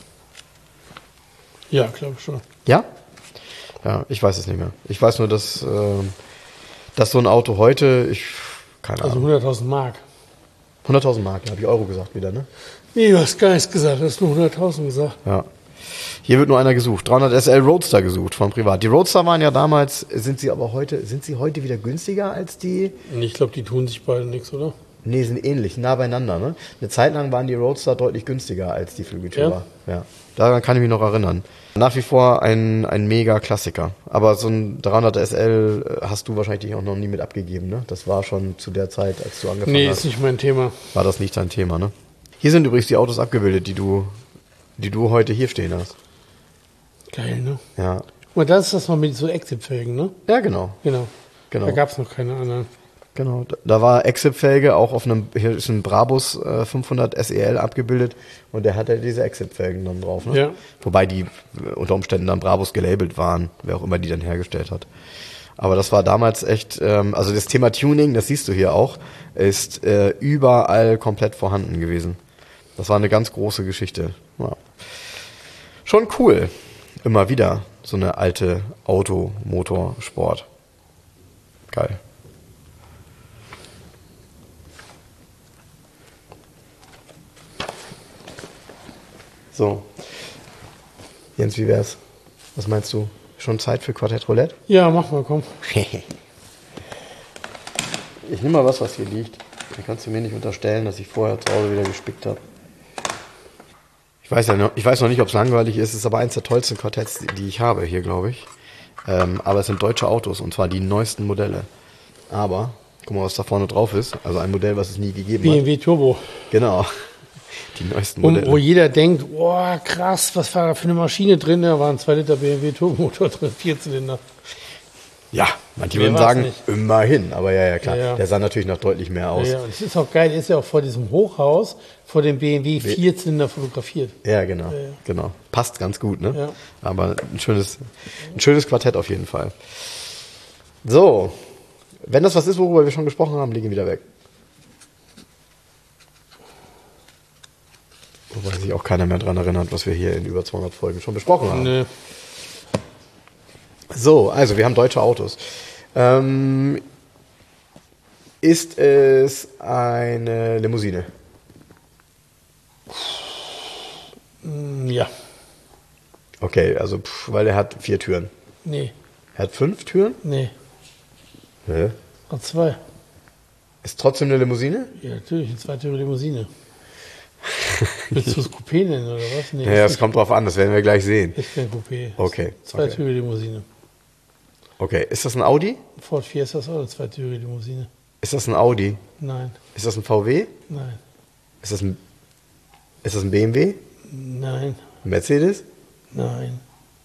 Ja, glaube ich schon. Ja? Ja, ich weiß es nicht mehr. Ich weiß nur, dass, äh, dass so ein Auto heute, ich, keine Also Ahnung. hunderttausend Mark. hunderttausend Mark, habe ich Euro gesagt wieder, ne? Nee, du hast gar nichts gesagt, du hast nur hunderttausend gesagt. Ja. Hier wird nur einer gesucht. dreihundert S L Roadster gesucht von privat. Die Roadster waren ja damals, sind sie aber heute, sind sie heute wieder günstiger als die? Ich glaube, die tun sich beide nichts, oder? Nee, sind ähnlich, nah beieinander, ne? Eine Zeit lang waren die Roadster deutlich günstiger als die Flügeltürer. Ja. ja. Daran kann ich mich noch erinnern. Nach wie vor ein, ein mega Klassiker. Aber so ein dreihunderter S L hast du wahrscheinlich auch noch nie mit abgegeben, ne? Das war schon zu der Zeit, als du angefangen Nee, hast. ist nicht mein Thema. War das nicht dein Thema, ne? Hier sind übrigens die Autos abgebildet, die du, die du heute hier stehen hast. Geil, ne? Ja. Und das ist das noch mit so Exit-Felgen, ne? Ja, genau. Genau. Genau. Da gab es noch keine anderen. Genau, da- da war Exit-Felge auch auf einem, hier ist ein Brabus äh, fünfhundert S E L abgebildet und der hatte diese Exit-Felgen dann drauf, ne? Ja. Wobei die äh, unter Umständen dann Brabus gelabelt waren, wer auch immer die dann hergestellt hat. Aber das war damals echt, ähm, also das Thema Tuning, das siehst du hier auch, ist äh, überall komplett vorhanden gewesen. Das war eine ganz große Geschichte. Ja. Schon cool, immer wieder. so eine alte Auto-Motorsport. Geil. So. Jens, wie wär's? Was meinst du? Schon Zeit für Quartett Roulette? Ja, mach mal, komm. Ich nehme mal was, was hier liegt. Dann kannst du mir nicht unterstellen, dass ich vorher zu Hause wieder gespickt habe. Ich weiß ja noch, ich weiß noch nicht, ob es langweilig ist. Es ist aber eins der tollsten Quartetts, die, die ich habe hier, glaube ich. Ähm, aber es sind deutsche Autos und zwar die neuesten Modelle. Aber, guck mal, was da vorne drauf ist. Also ein Modell, was es nie gegeben B M hat. W Turbo. Genau. Die neuesten Und Modelle. wo jeder denkt, oh krass, was war da für eine Maschine drin? Da waren zwei Liter B M W Turbomotor drin, Vierzylinder. Ja, manche Mehr würden war's sagen, nicht. immerhin. Aber ja, ja, klar. Ja, ja. Der sah natürlich noch deutlich mehr aus. Ja, und es ist auch geil, ist ja auch vor diesem Hochhaus, vor dem B M W Vierzylinder fotografiert. Ja, genau, Ja, ja. genau. Passt ganz gut, ne? Ja. Aber ein schönes, ein schönes Quartett auf jeden Fall. So, wenn das was ist, worüber wir schon gesprochen haben, legen wir wieder weg. Wobei sich auch keiner mehr dran erinnert, was wir hier in über zweihundert Folgen schon besprochen haben. Nö. So, also wir haben deutsche Autos. Ähm, ist es eine Limousine? Mm, Ja. Okay, also pff, weil er hat vier Türen. Nee. Er hat fünf Türen? Nee. Nee. Hat zwei. Ist trotzdem eine Limousine? Ja, natürlich, eine zweitürige Limousine. Willst du es Coupé nennen oder was? Nee, Ja, ist, es kommt drauf an, das werden wir gleich sehen. nicht, ist kein Coupé. Okay, Ist eine zweitürige Limousine. Okay, ist das ein Audi? Ford Fiesta ist auch eine zweitürige Limousine. Ist das ein Audi? Nein, Ist das ein V W? nein, Ist das ein, ist das ein B M W? nein, Ein Mercedes? nein,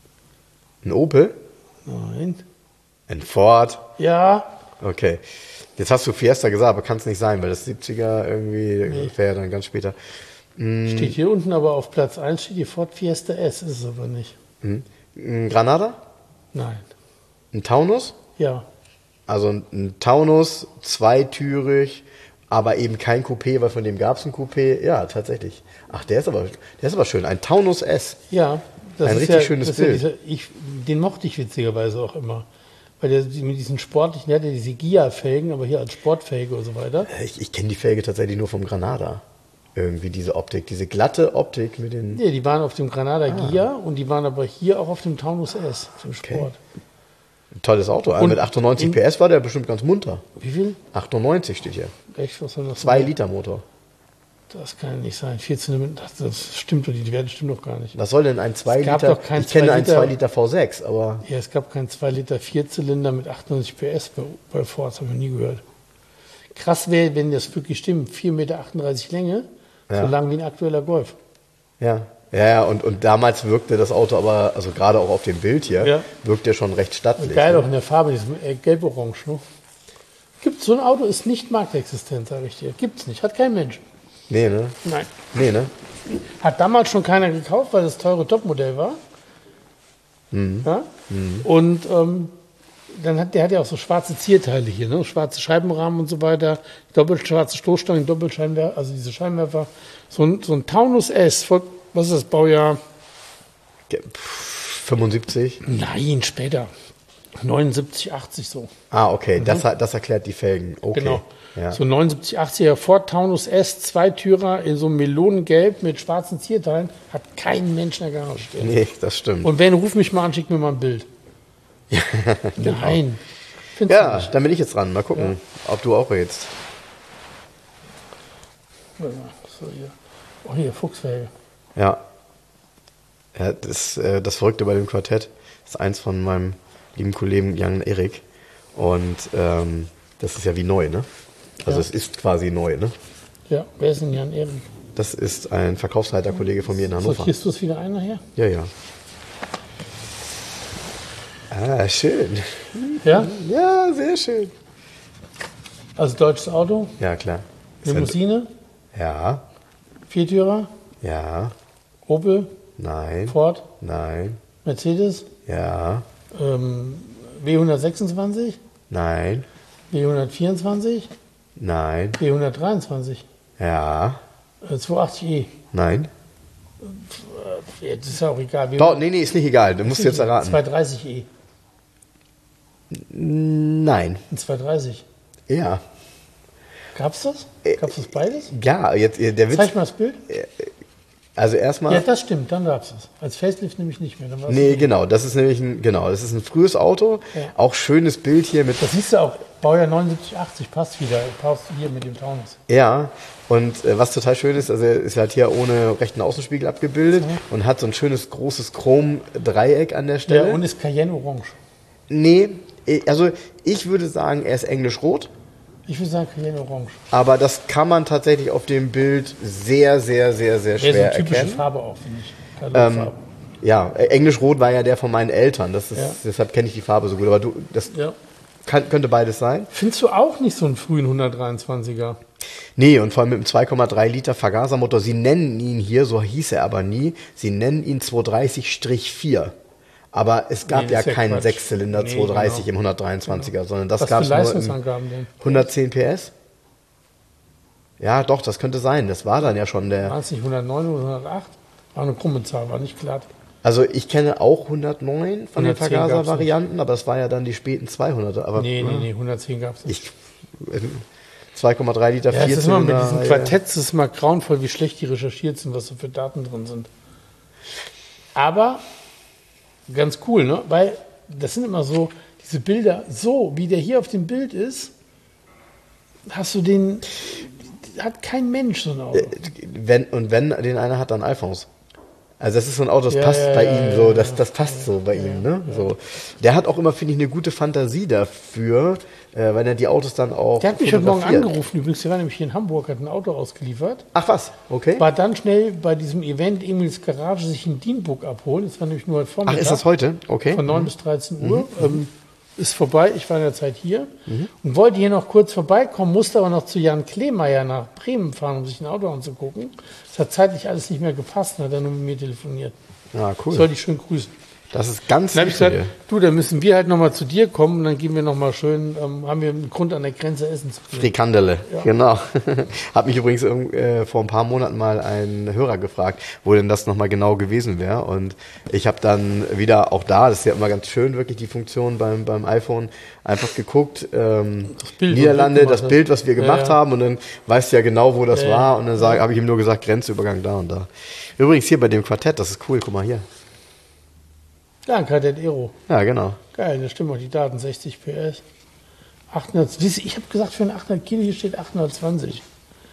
Ein Opel? nein. Ein Ford? Ja, Okay. Jetzt hast du Fiesta gesagt, aber kann es nicht sein, weil das siebziger irgendwie Nee. wäre ja dann ganz später. steht hier unten aber auf Platz eins steht die Ford Fiesta S, ist es aber nicht. Hm. Ein Granada? Nein. Ein Taunus? Ja, Also ein, ein Taunus, zweitürig, aber eben kein Coupé, weil von dem gab es ein Coupé. Ja, tatsächlich. Ach, der ist aber, der ist aber schön. Ein Taunus S. ja. Das Ein ist richtig ja, schönes das ist ja Bild. dieser, ich, den mochte ich witzigerweise auch immer. Weil der mit diesen sportlichen, der hat ja diese Gia-Felgen, aber hier als Sportfelge und so weiter. Ich, ich kenne die Felge tatsächlich nur vom Granada. Irgendwie diese Optik, diese glatte Optik mit den... Nee, die waren auf dem Granada Gia und die waren aber hier auch auf dem Taunus S, auf dem Sport. Tolles Auto. Also Und mit achtundneunzig in- P S war der bestimmt ganz munter. Wie viel? achtundneunzig steht hier. Echt, was soll das zwei sein? Liter Motor. Das kann ja nicht sein. vierzehn Minuten, das, das stimmt doch, die Werte stimmen doch gar nicht. Was soll denn ein zwei Es gab Liter? doch kein Ich kenne zwei einen Liter. zwei Liter V sechs, aber Ja, es gab keinen zwei Liter Vierzylinder mit achtundneunzig P S bei, bei Ford, das habe ich noch nie gehört. Krass wäre, wenn das wirklich stimmt, vier Meter achtunddreißig Länge, Ja. so lang wie ein aktueller Golf. ja. Ja, ja, und, und damals wirkte das Auto aber, also gerade auch auf dem Bild hier, Ja. wirkt der schon recht stattlich. Geil ne? auch in der Farbe, diesem äh, gelb-orange. Ne? Gibt so ein Auto, ist nicht marktexistent, sage ich dir. Gibt's nicht, hat kein Mensch. Nee, ne? Nein. Nee, ne? Hat damals schon keiner gekauft, weil das teure Topmodell war. Mhm. Ja? Und ähm, dann hat der hat ja auch so schwarze Zierteile hier, ne? Schwarze Scheibenrahmen und so weiter, doppelt schwarze Stoßstangen, Doppelscheinwerfer, also diese Scheinwerfer. So ein, so ein Taunus S, voll, was ist das Baujahr? Ge- pff, fünfundsiebzig? Nein, später. neunundsiebzig, achtzig so. Ah, okay, das, hat- das erklärt die Felgen. Okay. Genau. Ja. So neunundsiebzig, achtziger Ford Taunus S, Zweitürer in so einem Melonengelb mit schwarzen Zierteilen, hat kein Mensch in der Garage stehen. Nee, das stimmt. Und wenn, ruf mich mal an, schick mir mal ein Bild. Nein. Findest du Ja, nicht? dann bin ich jetzt dran. Mal gucken, ob du auch jetzt. Warte mal, so hier. Oh, hier, Fuchsfelge. Ja. Ja, das, äh, das Verrückte bei dem Quartett ist eins von meinem lieben Kollegen Jan Erik. Und ähm, das ist ja wie neu, ne? Also Ja. es ist quasi neu, ne? Ja, wer ist denn Jan Erik? Das ist ein Verkaufsleiterkollege von mir in Hannover. Sortierst du es wieder ein nachher? Ja, ja. Ah, schön. Ja? Ja, sehr schön. Also deutsches Auto, Ja, klar. Ist Limousine, ein- Ja, Viertürer, ja, Opel, nein, Ford, nein, Mercedes, ja, ähm, W hundertsechsundzwanzig, nein, W hundertvierundzwanzig, nein, W hundertdreiundzwanzig, ja, äh, zweihundertachtzig e, nein, Jetzt ist ja auch egal. Doch, nee, nee, ist nicht egal. Du musst jetzt erraten. zweihundertdreißig e. Nein. Ein zweihundertdreißig. Ja. Gab's das? Gab's das beides? Ja, jetzt der Witz. Zeig mal das Bild. Also erstmal. Ja, das stimmt, dann gab's es. Als Facelift nämlich nicht mehr. Dann war's Nee, nicht. genau, das ist nämlich ein, genau, das ist ein frühes Auto. Ja. Auch schönes Bild hier mit. Das siehst du auch, Baujahr neunundsiebzig, achtzig passt wieder. Passt hier mit dem Taunus. Ja, und äh, was total schön ist, also er ist halt hier ohne rechten Außenspiegel abgebildet Mhm. und hat so ein schönes großes Chrom-Dreieck an der Ja, Stelle. und ist Cayenne Orange. Nee, eh, also ich würde sagen, er ist englisch-rot. Ich würde sagen Cayenne Orange. Aber das kann man tatsächlich auf dem Bild sehr, sehr, sehr, sehr Wäre so schwer eine typische erkennen. Farbe auch, finde ich. Ähm, Katalogfarbe. ja, äh, englisch-rot war ja der von meinen Eltern. Das ist, Ja. Deshalb kenne ich die Farbe so gut. Aber du, das Ja. kann, könnte beides sein. Findest du auch nicht so einen frühen hundertdreiundzwanziger? Nee, und vor allem mit einem zwei Komma drei Liter Vergasermotor. Sie nennen ihn hier, so hieß er aber nie, sie nennen ihn zweihundertdreißig vier. Aber es gab Nee, ja das ist ja keinen Quatsch. Sechszylinder Nee, zweihundertdreißig genau. im hundertdreiundzwanziger, sondern das Was gab für es nur im Leistungsangaben denn? hundertzehn P S. Ja, doch, das könnte sein. Das war dann ja schon der. War es nicht hundertneun oder hundertacht? War eine krumme Zahl, war nicht glatt. Also ich kenne auch hundertneun von den hundertzehn gab's Vergaser-Varianten, aber das war ja dann die späten zweihunderter. Aber Nee, nee, ne, nee, hundertzehn gab es nicht. ich äh, zwei Komma drei Liter Ja, es ist immer mit Vierzylinder. diesen Quartetts, es ist mal grauenvoll, wie schlecht die recherchiert sind, was so für Daten drin sind. Aber ganz cool, ne? Weil das sind immer so, diese Bilder, so wie der hier auf dem Bild ist, hast du den, hat kein Mensch so ein Auto. Wenn, und wenn den einer hat, dann Alphons. Also das ist so ein Auto, das Ja, passt ja, bei ja, ihm ja, so, ja, das, ja. das passt so bei ihm, ne? So. Der hat auch immer, finde ich, eine gute Fantasie dafür, äh, weil er die Autos dann auch Der hat mich heute Morgen fotografiert. angerufen, übrigens, der war nämlich hier in Hamburg, hat ein Auto ausgeliefert. Ach was, okay. War dann schnell bei diesem Event Emils Garage sich ein Dienbook abholen. Das war nämlich nur heute Ach, Vormittag. ist das heute? Okay. Von neun bis dreizehn Uhr. Ähm, ist vorbei, ich war in der Zeit hier. Und wollte hier noch kurz vorbeikommen, musste aber noch zu Jan Kleemeyer nach Bremen fahren, um sich ein Auto anzugucken. Das hat zeitlich alles nicht mehr gepasst, dann hat er nur mit mir telefoniert. Ja, cool. Soll ich schön grüßen. Das ist ganz Dann habe ich lieb von gesagt, du, dann müssen wir halt nochmal zu dir kommen und dann gehen wir nochmal schön, ähm, haben wir einen Grund an der Grenze essen zu gehen. Frikandele, genau. Hat mich übrigens äh, vor ein paar Monaten mal ein Hörer gefragt, wo denn das nochmal genau gewesen wäre. Und ich habe dann wieder auch da, das ist ja immer ganz schön, wirklich die Funktion beim, beim iPhone, einfach geguckt, ähm, Bild, Niederlande, was du das gemacht Bild, was wir Ja, gemacht ja. haben. Und dann weißt du ja genau, wo das Ja, war. ja. Und dann habe ich ihm nur gesagt, Grenzübergang da und da. Übrigens hier bei dem Quartett, das ist cool, guck mal hier. Ja, ein Kadett Aero. Ja, genau. Geil, da stimmen auch die Daten, sechzig P S. achthundert, siehst du, ich habe gesagt, für einen achthundert Kilo, hier steht achthundertzwanzig.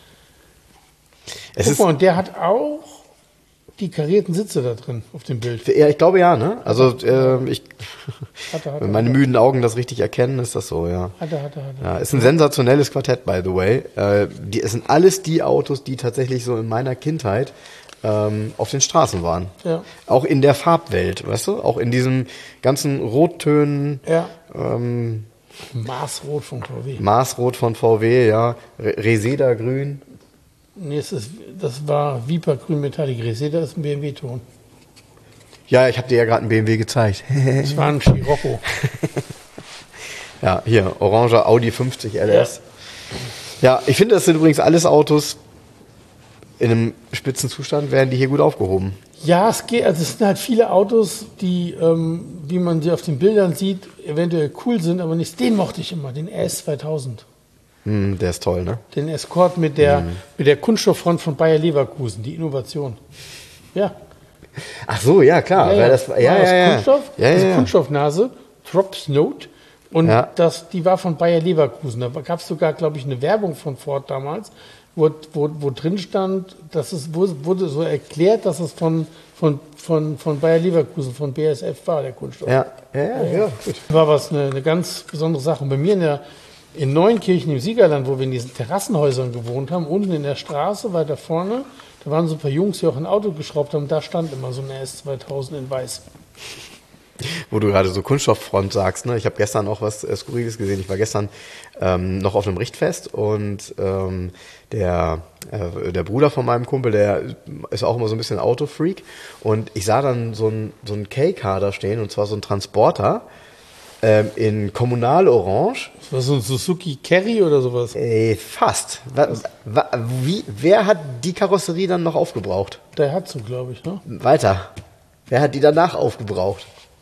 Es Guck ist, mal, und der hat auch die karierten Sitze da drin auf dem Bild. ja, ich glaube ja, ne? Also ähm, ich, Hatte, hatte, wenn meine hatte, müden Augen das richtig erkennen, ist das so, ja. hatte, hatte, hatte. Ja, ist ein sensationelles Quartett, by the way. Äh, die, es sind alles die Autos, die tatsächlich so in meiner Kindheit ähm, auf den Straßen waren. Ja. Auch in der Farbwelt, weißt du? Auch in diesen ganzen Rottönen, Ja, ähm, Maßrot von V W. Maßrot von V W, ja, Re- Reseda grün. Nee, es ist, das war Viper Grün Metallic. Reseda ist ein B M W-Ton. Ja, ich habe dir ja gerade einen B M W gezeigt. Das war ein Scirocco. Ja, hier, oranger Audi fünfzig L S. Ja, ich finde, das sind übrigens alles Autos in einem Spitzenzustand, werden die hier gut aufgehoben. Ja, es geht, also es sind halt viele Autos, die, ähm, wie man sie auf den Bildern sieht, eventuell cool sind, aber nicht. Den mochte ich immer, den R S zweitausend. Hm, der ist toll, ne? Den Escort mit der, mit der Kunststofffront von Bayer Leverkusen, die Innovation. Ja. Ach so, ja, klar. ja, weil ja. das, ja, War ja, aus ja. Kunststoff, Ja, diese ja, ja. Kunststoffnase, Drops Note. Und Ja. das, die war von Bayer Leverkusen. Da gab es sogar, glaube ich, eine Werbung von Ford damals, wo, wo, wo drin stand, dass es wo- wurde so erklärt, dass es von, von, von, von Bayer Leverkusen, von B A S F war, der Kunststoff. Ja, ja, ja, ja, gut. War was eine, eine ganz besondere Sache. Und bei mir in der in Neunkirchen im Siegerland, wo wir in diesen Terrassenhäusern gewohnt haben, unten in der Straße, weiter vorne, da waren so ein paar Jungs, die auch ein Auto geschraubt haben. Da stand immer so ein R S zweitausend in weiß. Wo du gerade so Kunststofffront sagst, ne? Ich habe gestern auch was äh, Skurriles gesehen. Ich war gestern ähm, noch auf einem Richtfest und ähm, der, äh, der Bruder von meinem Kumpel, der ist auch immer so ein bisschen Autofreak und ich sah dann so ein, so ein K-Car da stehen und zwar so ein Transporter ähm, in Kommunalorange. Was so ein Suzuki Carry oder sowas? Ey, fast. Wa, wa, wie, wer hat die Karosserie dann noch aufgebraucht? Daihatsu, glaube ich, ne? Weiter. Wer hat die danach aufgebraucht?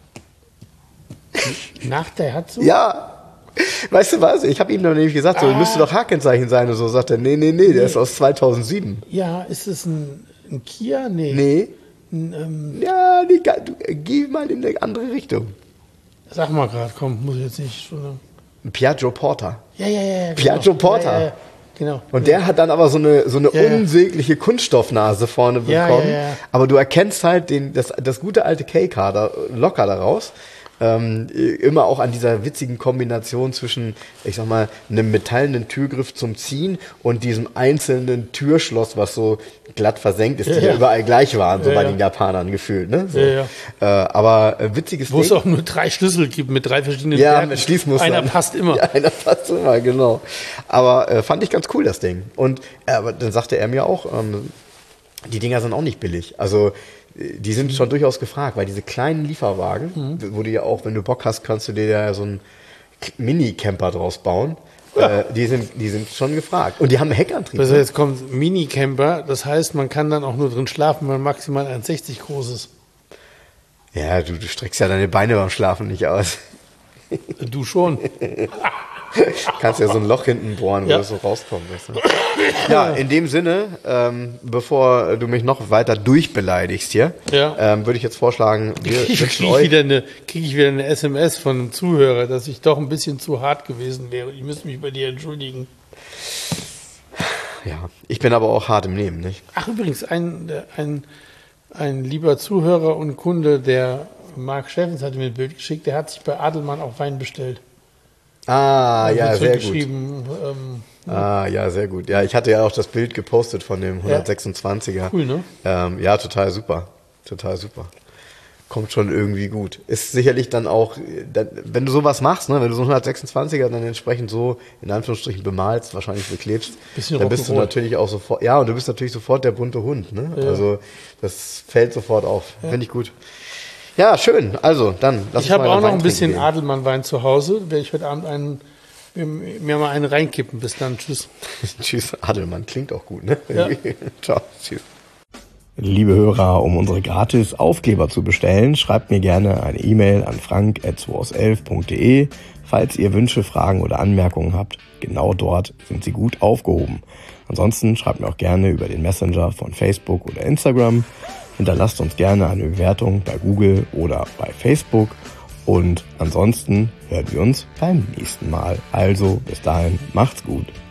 Nach Daihatsu? Ja. Weißt du was? Ich habe ihm dann nämlich gesagt, so, Ah. müsste doch H-Kennzeichen sein und so. Sagt er, nee, nee, nee, der ist aus zweitausendsieben. Ja, ist es ein, ein Kia? Nee. Nee. Ein, ähm, Ja, nee, ga- du, äh, geh mal in eine andere Richtung. sag mal gerade, komm, muss ich jetzt nicht schon sagen. Ein Piaggio Porter. Ja, ja, ja. ja Piaggio Porter. Ja, ja, ja, genau. Und der hat dann aber so eine, so eine Ja, ja. unsägliche Kunststoffnase vorne Ja, bekommen. ja, ja. Aber du erkennst halt den, das, das gute alte K-Car da locker daraus. Ähm, immer auch an dieser witzigen Kombination zwischen, ich sag mal, einem metallenen Türgriff zum Ziehen und diesem einzelnen Türschloss, was so glatt versenkt ist, die Ja, ja ja. überall gleich waren, so Ja, bei ja. den Japanern gefühlt. Ne? So. Ja, ja. Äh, aber äh, witziges Wo es Ding. auch nur drei Schlüssel gibt mit drei verschiedenen Ja, Werten. mit Schließmustern. Einer passt immer. Ja, einer passt immer, genau. Aber äh, fand ich ganz cool, das Ding. Und äh, aber dann sagte er mir auch, ähm, die Dinger sind auch nicht billig. Also äh, die sind schon durchaus gefragt, weil diese kleinen Lieferwagen, Mhm. wo du ja auch, wenn du Bock hast, kannst du dir ja so einen K- Mini-Camper draus bauen. Äh, die sind, die sind schon gefragt. Und die haben einen Heckantrieb. Also ne? jetzt kommt Mini-Camper, das heißt, man kann dann auch nur drin schlafen, weil maximal eins sechzig groß ist. Ja, du, du streckst ja deine Beine beim Schlafen nicht aus. Du schon. Kannst ja so ein Loch hinten bohren, wo Ja. das so rauskommt. Weißt du? Ja, in dem Sinne, ähm, bevor du mich noch weiter durchbeleidigst hier, Ja. ähm, würde ich jetzt vorschlagen, wir Kriege wünschen krieg ich, euch... wieder eine- krieg ich wieder eine S M S von einem Zuhörer, dass ich doch ein bisschen zu hart gewesen wäre. Ich müsste mich bei dir entschuldigen. Ja, ich bin aber auch hart im Nehmen, nicht? Ach, übrigens, ein, ein, ein lieber Zuhörer und Kunde, der Marc Steffens hatte mir ein Bild geschickt, der hat sich bei Adelmann auch Wein bestellt. Ah, Hat ja, mir sehr gut. zurückgeschrieben, ähm, Ah, ja, sehr gut. Ja, ich hatte ja auch das Bild gepostet von dem hundertsechsundzwanziger. Cool, ne? Ähm, ja, total super. Total super. Kommt schon irgendwie gut. Ist sicherlich dann auch, dann, wenn du sowas machst, ne, wenn du so einen hundertsechsundzwanziger dann entsprechend so, in Anführungsstrichen, bemalst, wahrscheinlich beklebst, Bisschen dann bist du Rock'n'Roll. natürlich auch sofort, ja, und du bist natürlich sofort der bunte Hund, ne? Ja. Also, das fällt sofort auf. Finde ich gut. Ja, schön. Also, dann, lass ich uns habe mal auch noch Wein ein bisschen trinken Adelmann-Wein zu Hause. Werde ich heute Abend einen, mir, mir mal einen reinkippen. Bis dann. Tschüss. gehen. Tschüss, Adelmann. Klingt auch gut, ne? Ja. Ciao. Tschüss. Liebe Hörer, um unsere gratis Aufkleber zu bestellen, schreibt mir gerne eine E-Mail an frank at zweihundertelf punkt de. Falls ihr Wünsche, Fragen oder Anmerkungen habt, genau dort sind sie gut aufgehoben. Ansonsten schreibt mir auch gerne über den Messenger von Facebook oder Instagram. Hinterlasst uns gerne eine Bewertung bei Google oder bei Facebook. Und ansonsten hören wir uns beim nächsten Mal. Also bis dahin, macht's gut.